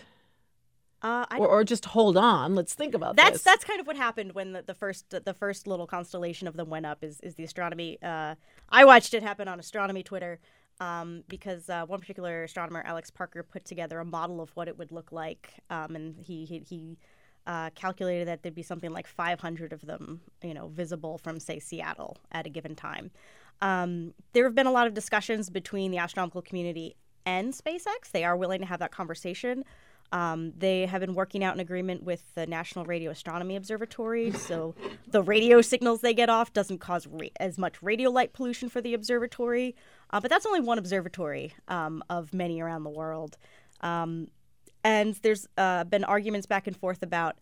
Speaker 5: Uh, I
Speaker 2: or, or just hold on. Let's think about
Speaker 5: that's,
Speaker 2: this.
Speaker 5: That's kind of what happened when the, the first the first little constellation of them went up. Is is the astronomy? Uh, I watched it happen on astronomy Twitter. Um, because uh, one particular astronomer, Alex Parker, put together a model of what it would look like, um, and he he, he uh, calculated that there'd be something like five hundred of them, you know, visible from, say, Seattle at a given time. Um, there have been a lot of discussions between the astronomical community and SpaceX. They are willing to have that conversation. Um, they have been working out an agreement with the National Radio Astronomy Observatory, so the radio signals they get off doesn't cause ra- as much radio light pollution for the observatory. Uh, but that's only one observatory um, of many around the world. Um, and there's uh, been arguments back and forth about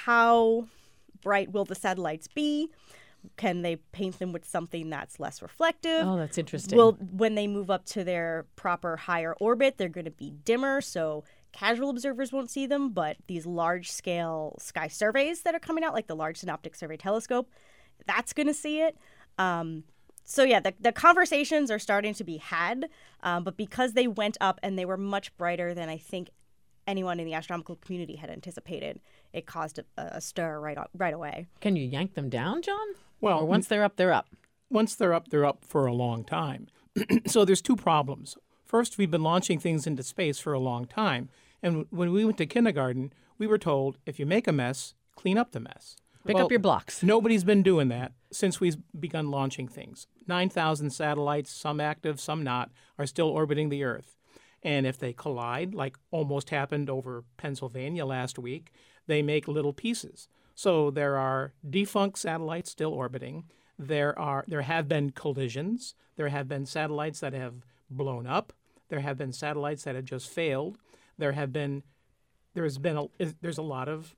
Speaker 5: how bright will the satellites be? Can they paint them with something that's less reflective?
Speaker 2: Oh, that's interesting.
Speaker 5: Will, when they move up to their proper higher orbit, they're going to be dimmer, so casual observers won't see them, but these large-scale sky surveys that are coming out, like the Large Synoptic Survey Telescope, that's going to see it. Um, so, yeah, the, the conversations are starting to be had, um, but because they went up and they were much brighter than I think anyone in the astronomical community had anticipated, it caused a, a stir right right away.
Speaker 2: Can you yank them down, John?
Speaker 4: Well,
Speaker 2: or once they're up, they're up?
Speaker 4: Once they're up, they're up for a long time. So there's two problems. First, we've been launching things into space for a long time. And when we went to kindergarten, we were told, if you make a mess, clean up the mess.
Speaker 2: Pick
Speaker 4: well,
Speaker 2: up your blocks.
Speaker 4: Nobody's been doing that since we've begun launching things. nine thousand satellites, some active, some not, are still orbiting the Earth. And if they collide, like almost happened over Pennsylvania last week, they make little pieces. So there are defunct satellites still orbiting. There are there have been collisions. There have been satellites that have blown up. There have been satellites that have just failed. There have been there has been a, there's a lot of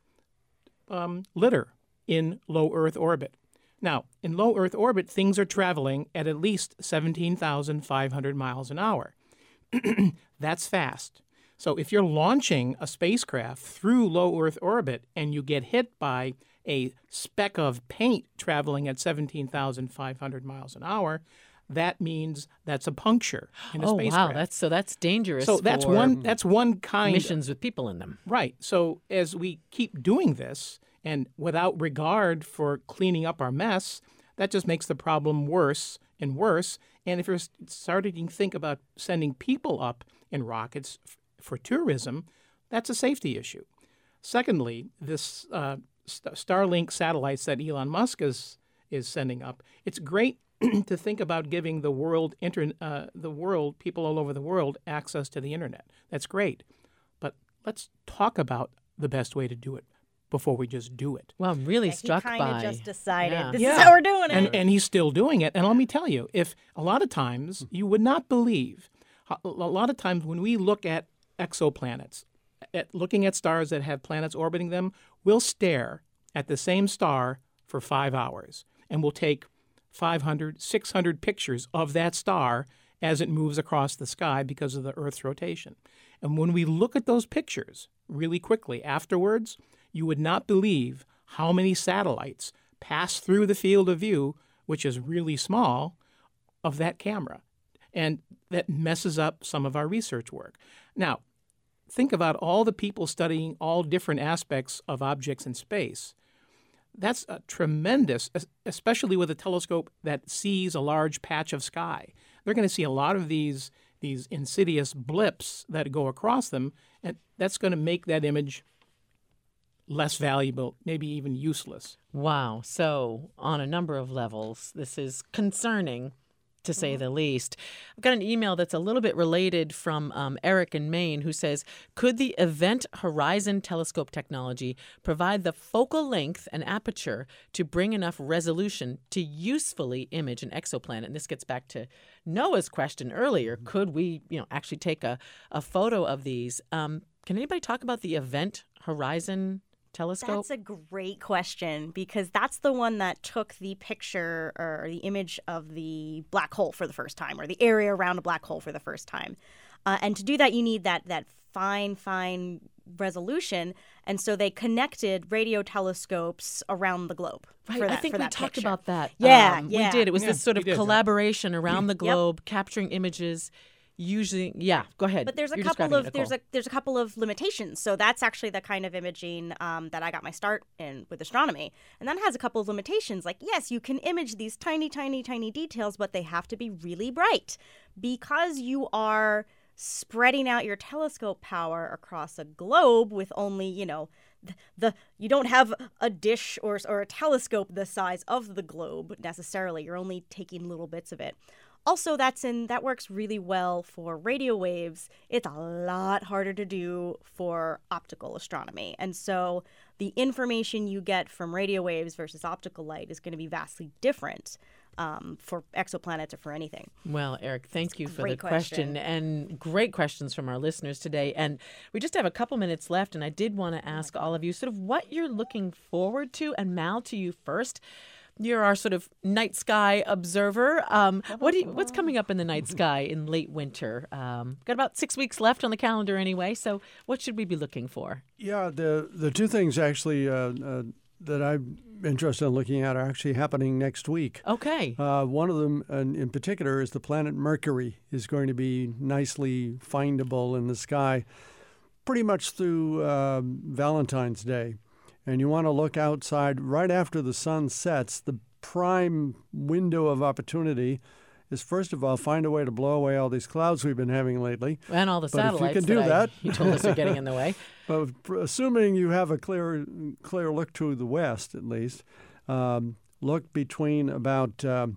Speaker 4: um, litter in low Earth orbit. Now, in low Earth orbit, things are traveling at at least seventeen thousand five hundred miles an hour. That's fast. So if you're launching a spacecraft through low Earth orbit and you get hit by a speck of paint traveling at seventeen thousand five hundred miles an hour, that means that's a puncture in a
Speaker 2: oh
Speaker 4: spacecraft.
Speaker 2: wow, that's so that's dangerous.
Speaker 4: So that's
Speaker 2: for
Speaker 4: one that's one kind
Speaker 2: missions with people in them.
Speaker 4: Right. So as we keep doing this, and without regard for cleaning up our mess, that just makes the problem worse and worse. And if you're starting to think about sending people up in rockets f- for tourism, that's a safety issue. Secondly, this uh, St- Starlink satellites that Elon Musk is is sending up, it's great to think about giving the world, inter- uh, the world, people all over the world, access to the internet. That's great, but let's talk about the best way to do it before we just do it.
Speaker 2: Well, I'm really
Speaker 5: Yeah,
Speaker 2: struck
Speaker 5: he
Speaker 2: by.
Speaker 5: kind of just decided
Speaker 2: Yeah.
Speaker 5: this
Speaker 4: Yeah.
Speaker 5: is how we're doing it.
Speaker 4: And and he's still doing it. And let me tell you, if a lot of times you would not believe, how- a lot of times when we look at exoplanets, at looking at stars that have planets orbiting them, we'll stare at the same star for five hours, and we'll take five hundred, six hundred pictures of that star as it moves across the sky because of the Earth's rotation. And when we look at those pictures really quickly afterwards, you would not believe how many satellites pass through the field of view, which is really small, of that camera. And that messes up some of our research work. Now, think about all the people studying all different aspects of objects in space. That's a tremendous, especially with a telescope that sees a large patch of sky. They're going to see a lot of these, these insidious blips that go across them, and that's going to make that image less valuable, maybe even useless.
Speaker 2: Wow. So, on a number of levels, this is concerning, to say the least. I've got an email that's a little bit related from um, Eric in Maine, who says, could the Event Horizon telescope technology provide the focal length and aperture to bring enough resolution to usefully image an exoplanet? And this gets back to Noah's question earlier. Could we, you know, actually take a, a photo of these? Um, can anybody talk about the Event Horizon telescope?
Speaker 5: That's a great question, because that's the one that took the picture or the image of the black hole for the first time, or the area around a black hole for the first time. Uh, and to do that, you need that that fine, fine resolution. And so they connected radio telescopes around the globe.
Speaker 2: Right,
Speaker 5: for that,
Speaker 2: I think
Speaker 5: for
Speaker 2: we
Speaker 5: that
Speaker 2: talked
Speaker 5: picture.
Speaker 2: about that.
Speaker 5: Yeah,
Speaker 2: um,
Speaker 5: yeah.
Speaker 2: We did. It was
Speaker 4: Yeah,
Speaker 2: this sort
Speaker 4: we
Speaker 2: of
Speaker 4: did.
Speaker 2: collaboration around the
Speaker 5: Yep.
Speaker 2: globe, capturing images. Usually, yeah. Go ahead.
Speaker 5: But there's a
Speaker 2: You're
Speaker 5: couple
Speaker 2: describing
Speaker 5: of
Speaker 2: it,
Speaker 5: there's
Speaker 2: Nicole.
Speaker 5: a there's a couple of limitations. So that's actually the kind of imaging um, that I got my start in with astronomy, and that has a couple of limitations. Like, yes, you can image these tiny, tiny, tiny details, but they have to be really bright, because you are spreading out your telescope power across a globe with only, you know, the, the you don't have a dish or or a telescope the size of the globe necessarily. You're only taking little bits of it. Also, that's in that works really well for radio waves. It's a lot harder to do for optical astronomy. And so the information you get from radio waves versus optical light is going to be vastly different um, for exoplanets or for anything.
Speaker 2: Well, Eric, thank you for
Speaker 5: Great
Speaker 2: the question.
Speaker 5: question.
Speaker 2: And great questions from our listeners today. And we just have a couple minutes left, and I did want to ask all of you sort of what you're looking forward to. And Mal, to you first. You're our sort of night sky observer. Um, what do you, what's coming up in the night sky in late winter? Um, got about six weeks left on the calendar anyway, so what should we be looking for?
Speaker 3: Yeah, the the two things actually uh, uh, that I'm interested in looking at are actually happening next week.
Speaker 2: Okay.
Speaker 3: Uh, one of them, in, in particular, is the planet Mercury is going to be nicely findable in the sky pretty much through uh, Valentine's Day. And you want to look outside right after the sun sets. The prime window of opportunity is, first of all, find a way to blow away all these clouds we've been having lately.
Speaker 2: And all the
Speaker 3: But if you
Speaker 2: satellites
Speaker 3: can do
Speaker 2: I-
Speaker 3: that-
Speaker 2: you told us are getting in the way.
Speaker 3: But assuming you have a clear, clear look to the west, at least, um, look between about um,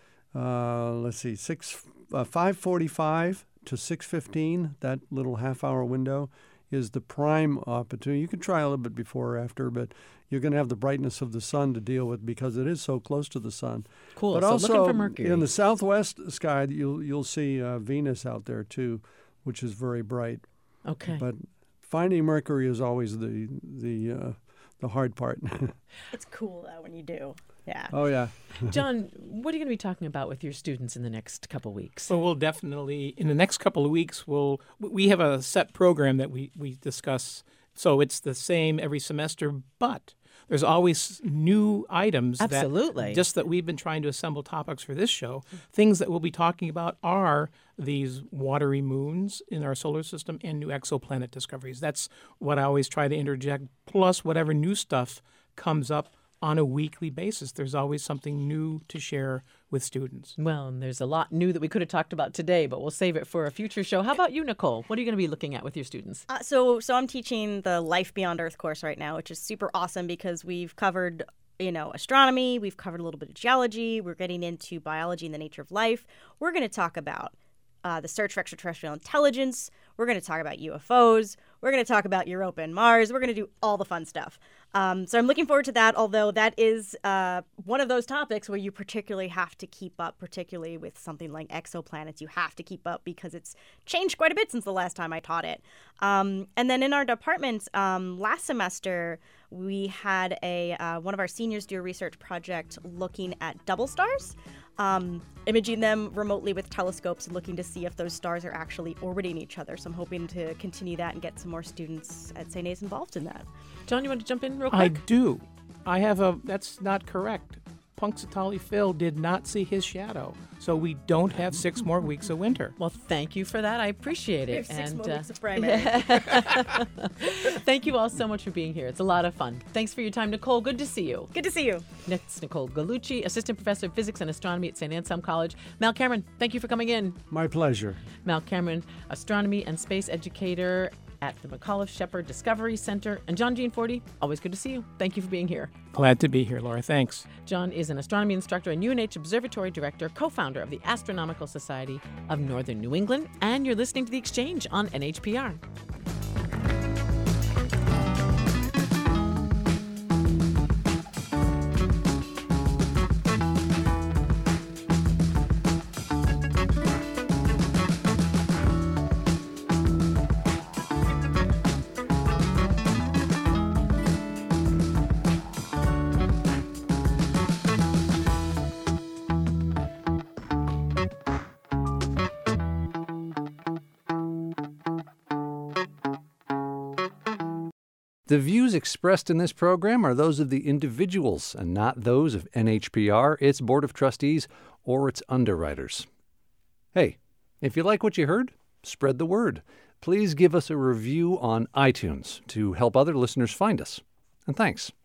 Speaker 3: uh, let's see, six, uh, five forty-five to six fifteen. That little half-hour window is the prime opportunity. You can try a little bit before or after, but you're going to have the brightness of the sun to deal with because it is so close to the sun.
Speaker 2: Cool.
Speaker 3: But
Speaker 2: so
Speaker 3: also
Speaker 2: looking for Mercury.
Speaker 3: in the southwest sky, you'll you'll see uh, Venus out there too, which is very bright.
Speaker 2: Okay.
Speaker 3: But finding Mercury is always the the uh, the hard part.
Speaker 5: It's cool, though, when you do. Yeah.
Speaker 3: Oh yeah.
Speaker 2: John, what are you going to be talking about with your students in the next couple weeks?
Speaker 4: So we'll definitely, in the next couple of weeks, we'll we have a set program that we, we discuss. So it's the same every semester, but there's always new items.
Speaker 2: Absolutely.
Speaker 4: That, just that we've been trying to assemble topics for this show. Things that we'll be talking about are these watery moons in our solar system and new exoplanet discoveries. That's what I always try to interject, plus whatever new stuff comes up on a weekly basis. There's always something new to share with students.
Speaker 2: Well, and there's a lot new that we could have talked about today, but we'll save it for a future show. How about you, Nicole? What are you going to be looking at with your students?
Speaker 5: Uh, so, so I'm teaching the Life Beyond Earth course right now, which is super awesome because we've covered, you know, astronomy, we've covered a little bit of geology, we're getting into biology and the nature of life. We're going to talk about uh, the search for extraterrestrial intelligence. We're going to talk about U F Os. We're going to talk about Europa and Mars. We're going to do all the fun stuff. Um, so I'm looking forward to that, although that is uh, one of those topics where you particularly have to keep up, particularly with something like exoplanets. You have to keep up because it's changed quite a bit since the last time I taught it. Um, and then in our department, um, last semester, we had a uh, one of our seniors do a research project looking at double stars. Um, imaging them remotely with telescopes and looking to see if those stars are actually orbiting each other. So I'm hoping to continue that and get some more students at Saint A's involved in that.
Speaker 2: John, you want to jump in real
Speaker 4: I
Speaker 2: quick?
Speaker 4: do. I have a, that's not correct. Punxsutawney Phil did not see his shadow, so we don't have six more weeks of winter.
Speaker 2: Well, thank you for that. I appreciate it.
Speaker 5: We have six
Speaker 2: and,
Speaker 5: more
Speaker 2: uh,
Speaker 5: weeks of primary.
Speaker 2: Thank you all so much for being here. It's a lot of fun. Thanks for your time, Nicole. Good to see you.
Speaker 5: Good to see you.
Speaker 2: That's Nicole Gallucci, Assistant Professor of Physics and Astronomy at Saint Anselm College. Mal Cameron, thank you for coming in.
Speaker 3: My pleasure.
Speaker 2: Mal Cameron, Astronomy and Space Educator at the McAuliffe Shepard Discovery Center. And John Gianforte, always good to see you. Thank you for being here.
Speaker 4: Glad to be here, Laura. Thanks.
Speaker 2: John is an astronomy instructor and U N H Observatory Director, co-founder of the Astronomical Society of Northern New England, and you're listening to The Exchange on N H P R.
Speaker 10: The views expressed in this program are those of the individuals and not those of N H P R, its Board of Trustees, or its underwriters. Hey, if you like what you heard, spread the word. Please give us a review on iTunes to help other listeners find us. And thanks.